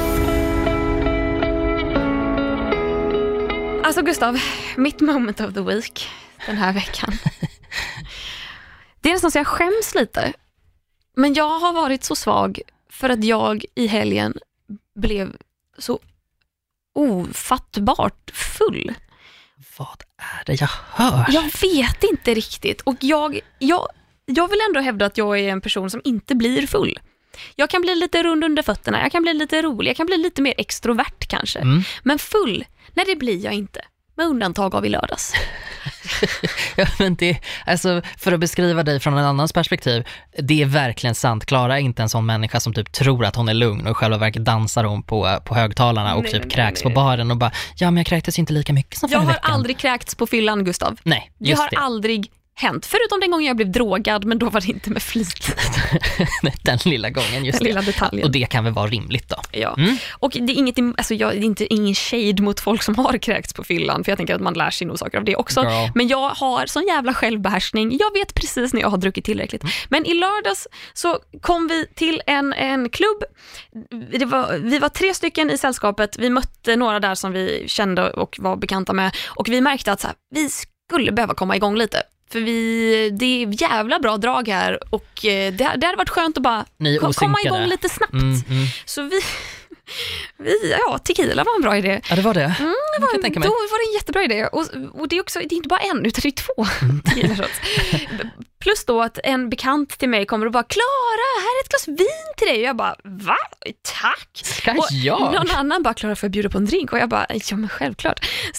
Alltså Gustav, mitt moment of the week den här veckan. Det är nästan så jag skäms lite. Men jag har varit så svag för att jag i helgen blev så ofattbart full. Vad är det jag hör? Jag vet inte riktigt. Och jag, jag, jag vill ändå hävda att jag är en person som inte blir full. Jag kan bli lite rund under fötterna. Jag kan bli lite rolig. Jag kan bli lite mer extrovert kanske. Mm. Men full, nej det blir jag inte. Med undantag av i lördags. Ja, men det, alltså, för att beskriva dig från en annans perspektiv, det är verkligen sant. Klara är inte en sån människa som typ tror att hon är lugn och i själva verket dansar hon på, på högtalarna och nej, typ nej, kräks nej. på baren och bara, ja men jag kräktes inte lika mycket som förra veckan. Jag har aldrig kräkts på fyllan, Gustav. Nej, just det. har det. aldrig hänt. Förutom den gången jag blev drogad, men då var det inte med flit. Den lilla gången, just den det. Lilla detaljen. Och det kan väl vara rimligt då. Ja. Mm. Och det är, inget, alltså jag, det är inte ingen shade mot folk som har kräkts på fyllan, för jag tänker att man lär sig nog saker av det också. Girl. Men jag har sån jävla självbehärskning. Jag vet precis när jag har druckit tillräckligt. Mm. Men i lördags så kom vi till en, en klubb. Det var, vi var tre stycken i sällskapet. Vi mötte några där som vi kände och var bekanta med. Och vi märkte att så här, vi skulle behöva komma igång lite. För vi, det är jävla bra drag här. Och det, det hade varit skönt att bara kom, komma igång lite snabbt. Mm, mm. Så vi, vi... Ja, tequila var en bra idé. Ja, det var det. Mm, det var, en, då var det en jättebra idé. Och, och det är också, det är inte bara en, utan det är två mm. tequila shots. Plus då att en bekant till mig kommer och bara, Klara, här är ett glas vin till dig. Och jag bara, va? Tack. Ska och jag? Någon annan bara, Klara, får jag bjuda på en drink? Och jag bara, ja men självklart.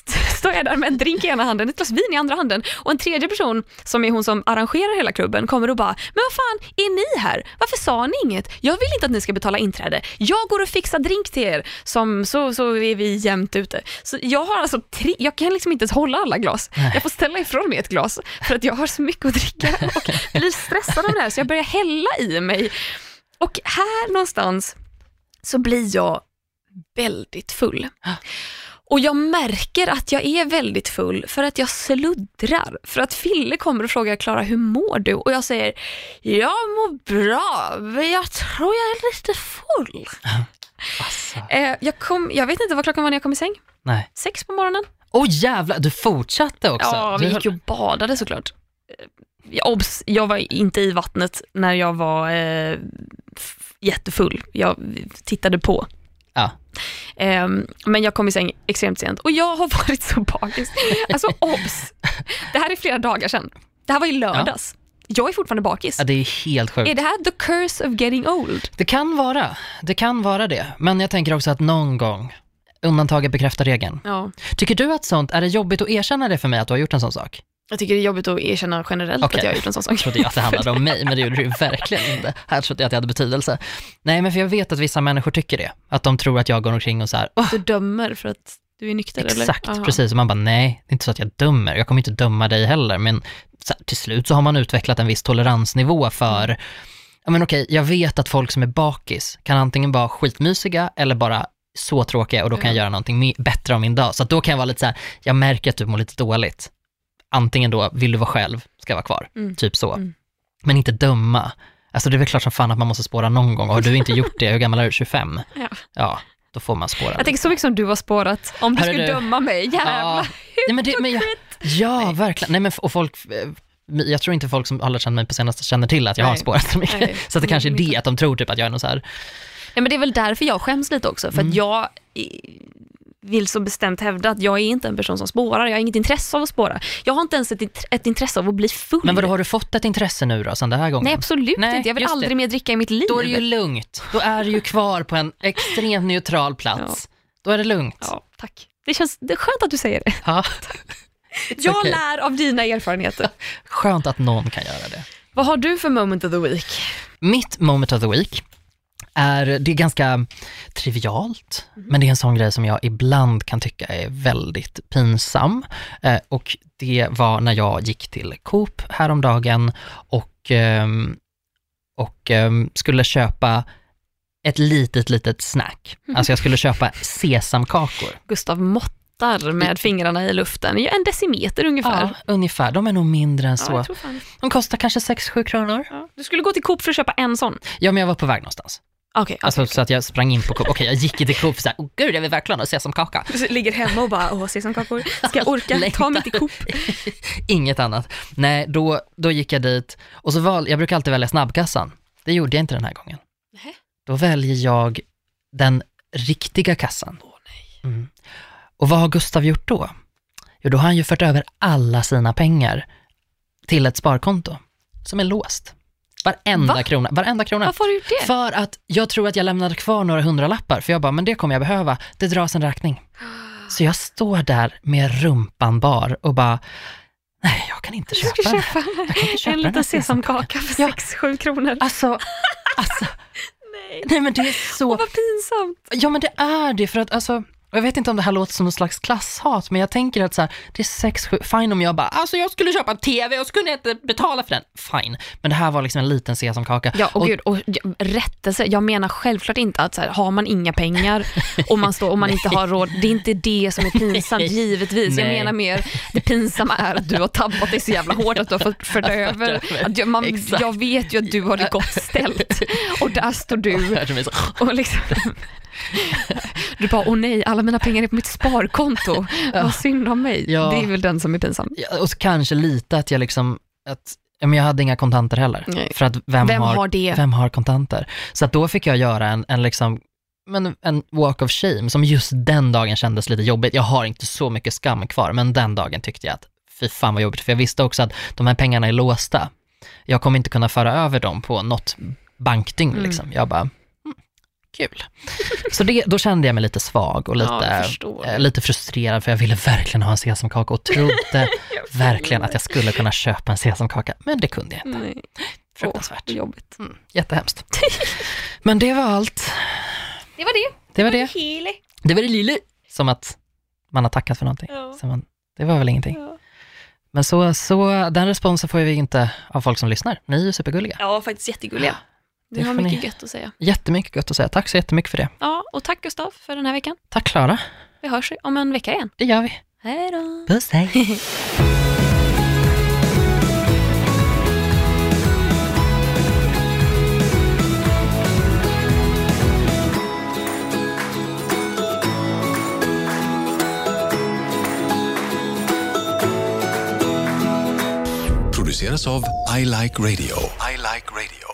står jag där med en drink i ena handen, ett glas vin i andra handen och en tredje person som är hon som arrangerar hela klubben kommer och bara, men vad fan, är ni här? Varför sa ni inget? Jag vill inte att ni ska betala inträde. Jag går och fixar drink till er, som, så, så är vi jämnt ute. Så jag har alltså tre, jag kan liksom inte ens hålla alla glas. Nej. Jag får ställa ifrån mig ett glas för att jag har så mycket att dricka och blir stressad av det här så jag börjar hälla i mig. Och här någonstans så blir jag väldigt full. Och jag märker att jag är väldigt full för att jag sluddrar. För att Fille kommer och frågar Klara, hur mår du? Och jag säger, jag mår bra, men jag tror jag är lite full. Alltså. Eh, jag, kom, jag vet inte vad klockan var när jag kom i säng. Nej. Sex på morgonen. Åh oh, jävlar, du fortsatte också. Ja, vi du gick ju och badade såklart. Jag, obs, jag var inte i vattnet när jag var eh, f- jättefull. Jag tittade på. Ja. Um, men jag kom i säng extremt sent och jag har varit så bakis. Alltså obs. Det här är flera dagar sedan. Det här var i lördags. Ja. Jag är fortfarande bakis. Ja, det är helt sjukt. Är det här the curse of getting old? Det kan vara. Det kan vara det. Men jag tänker också att någon gång undantaget bekräftar regeln. Ja. Tycker du att sånt, är det jobbigt att erkänna det för mig att du har gjort en sån sak? Jag tycker det är jobbigt att erkänna generellt okay. att jag har gjort en sån sak. Jag trodde att det handlade om mig, men det gjorde det ju verkligen inte. Här trodde jag att det hade betydelse. Nej, men för jag vet att vissa människor tycker det. Att de tror att jag går omkring och så här... Oh. Du dömer för att du är nykter, eller? Exakt, precis. Och man bara, nej, det är inte så att jag dömer. Jag kommer inte döma dig heller. Men så här, till slut så har man utvecklat en viss toleransnivå för... Mm. Ja, men okej, jag vet att folk som är bakis kan antingen vara skitmysiga eller bara så tråkiga och då kan mm. jag göra någonting bättre om min dag. Så att då kan jag vara lite så här, jag märker att du mår lite dåligt. Antingen då, vill du vara själv, ska vara kvar. Mm. Typ så. Mm. Men inte döma. Alltså det är väl klart som fan att man måste spåra någon gång. Och har du inte gjort det, hur gammal är du? tjugofem? Ja. Ja, då får man spåra. Jag tänker så mycket som du har spårat. Om du Hörru, skulle döma mig, jävla ja. Nej, men det, men jag, Ja, Nej. verkligen. Nej, men och folk... Jag tror inte folk som har känt mig på senaste känner till att jag Nej. har spårat så mycket. Nej. Så att det kanske är det, att de tror typ att jag är någon så här... Ja, men det är väl därför jag skäms lite också. För mm. att jag... vill så bestämt hävda att jag är inte en person som spårar. Jag har inget intresse av att spåra. Jag har inte ens ett, ett intresse av att bli full. Men vadå, har du fått ett intresse nu då, sen den här gången? Nej, absolut Nej, inte. Jag vill aldrig det. mer dricka i mitt liv. Då är det ju lugnt. Då är du ju kvar på en extremt neutral plats. Ja. Då är det lugnt. Ja, tack. Det känns det är skönt att du säger det. Ja. Jag okay. lär av dina erfarenheter. Skönt att någon kan göra det. Vad har du för moment of the week? Mitt moment of the week är, det är ganska trivialt, mm. men det är en sån grej som jag ibland kan tycka är väldigt pinsam. Eh, och det var när jag gick till Coop häromdagen och, eh, och eh, skulle köpa ett litet, litet snack. Mm. Alltså jag skulle köpa sesamkakor. Gustav måttar med fingrarna i luften. En decimeter ungefär. Ja, ungefär. De är nog mindre än ja, så. Jag tror fan. De kostar kanske sex sju kronor. Ja. Du skulle gå till Coop för att köpa en sån? Ja, men jag var på väg någonstans. Okay, okay, alltså okay. så att jag sprang in på Coop. Okej, okay, jag gick till Coop så här, oh, gud, jag vill verkligen ha sesamkaka. Du ligger hemma och bara, åh, sesamkakor. Ska jag orka ta mig till Coop? Inget annat. Nej, då, då gick jag dit. Och så val, jag brukar alltid välja snabbkassan. Det gjorde jag inte den här gången. Nej. Då väljer jag den riktiga kassan. Åh, nej. Mm. Och vad har Gustav gjort då? Jo, då har han ju fört över alla sina pengar till ett sparkonto som är låst. Varenda Va? krona. Varenda krona. Varför har du gjort det? För att jag tror att jag lämnade kvar några hundralappar. För jag bara, men det kommer jag behöva. Det dras en räkning. Så jag står där med rumpan bar och bara, nej, jag kan inte köpa, köpa. Jag kan inte köpa en liten sesamkaka för ja. sex sju kronor. Alltså, alltså nej. nej, men det är så... Åh, vad pinsamt. Ja, men det är det. För att, alltså... Jag vet inte om det här låter som någon slags klasshat, men jag tänker att så här, det är sex, sju, fine om jag bara, alltså jag skulle köpa en tv och skulle inte betala för den. Fine. Men det här var liksom en liten sesamkaka. Ja, och, och gud, och rättelse. Jag menar självklart inte att så här, har man inga pengar och man står och man inte har råd, det är inte det som är pinsamt, givetvis. Nej. Jag menar mer, det pinsamma är att du har tappat dig så jävla hårt att du har fått för över. Att jag, man, jag vet ju att du har det gott ställt. Och där står du och liksom... Du bara, åh nej, alla mina pengar är på mitt sparkonto. Ja. Vad synd om mig. Ja. Det är väl den som är pinsam. Ja, och så kanske lite att jag liksom att, ja, men jag hade inga kontanter heller. Nej. För att vem, vem har, har det? Vem har kontanter? Så att då fick jag göra en, en liksom men en walk of shame som just den dagen kändes lite jobbigt. Jag har inte så mycket skam kvar, men den dagen tyckte jag att fy fan vad jobbigt. För jag visste också att de här pengarna är låsta. Jag kommer inte kunna föra över dem på något bankdygn. Mm. Liksom. Jag bara... Kul. Så det, då kände jag mig lite svag och lite, ja, eh, lite frustrerad, för jag ville verkligen ha en sesamkaka och trodde verkligen att jag skulle kunna köpa en sesamkaka, men det kunde jag inte. Nej. Fruktansvärt. Åh, jobbigt. Mm, jättehemskt. Men det var allt. Det var det. Det var det. Heli. Det var det lille. Som att man har tackat för någonting. Ja. Så man, det var väl ingenting. Ja. Men så, så den responsen får vi inte av folk som lyssnar. Ni är ju supergulliga. Ja, faktiskt jättegulliga. Det Du har får mycket ni- gött att säga. Jättemycket gott att säga. Tack så jättemycket för det. Ja, och tack Gustav för den här veckan. Tack Klara. Vi hörs om en vecka igen. Det gör vi. Hej då. Puss, hej. Produceras av I Like Radio. I Like Radio.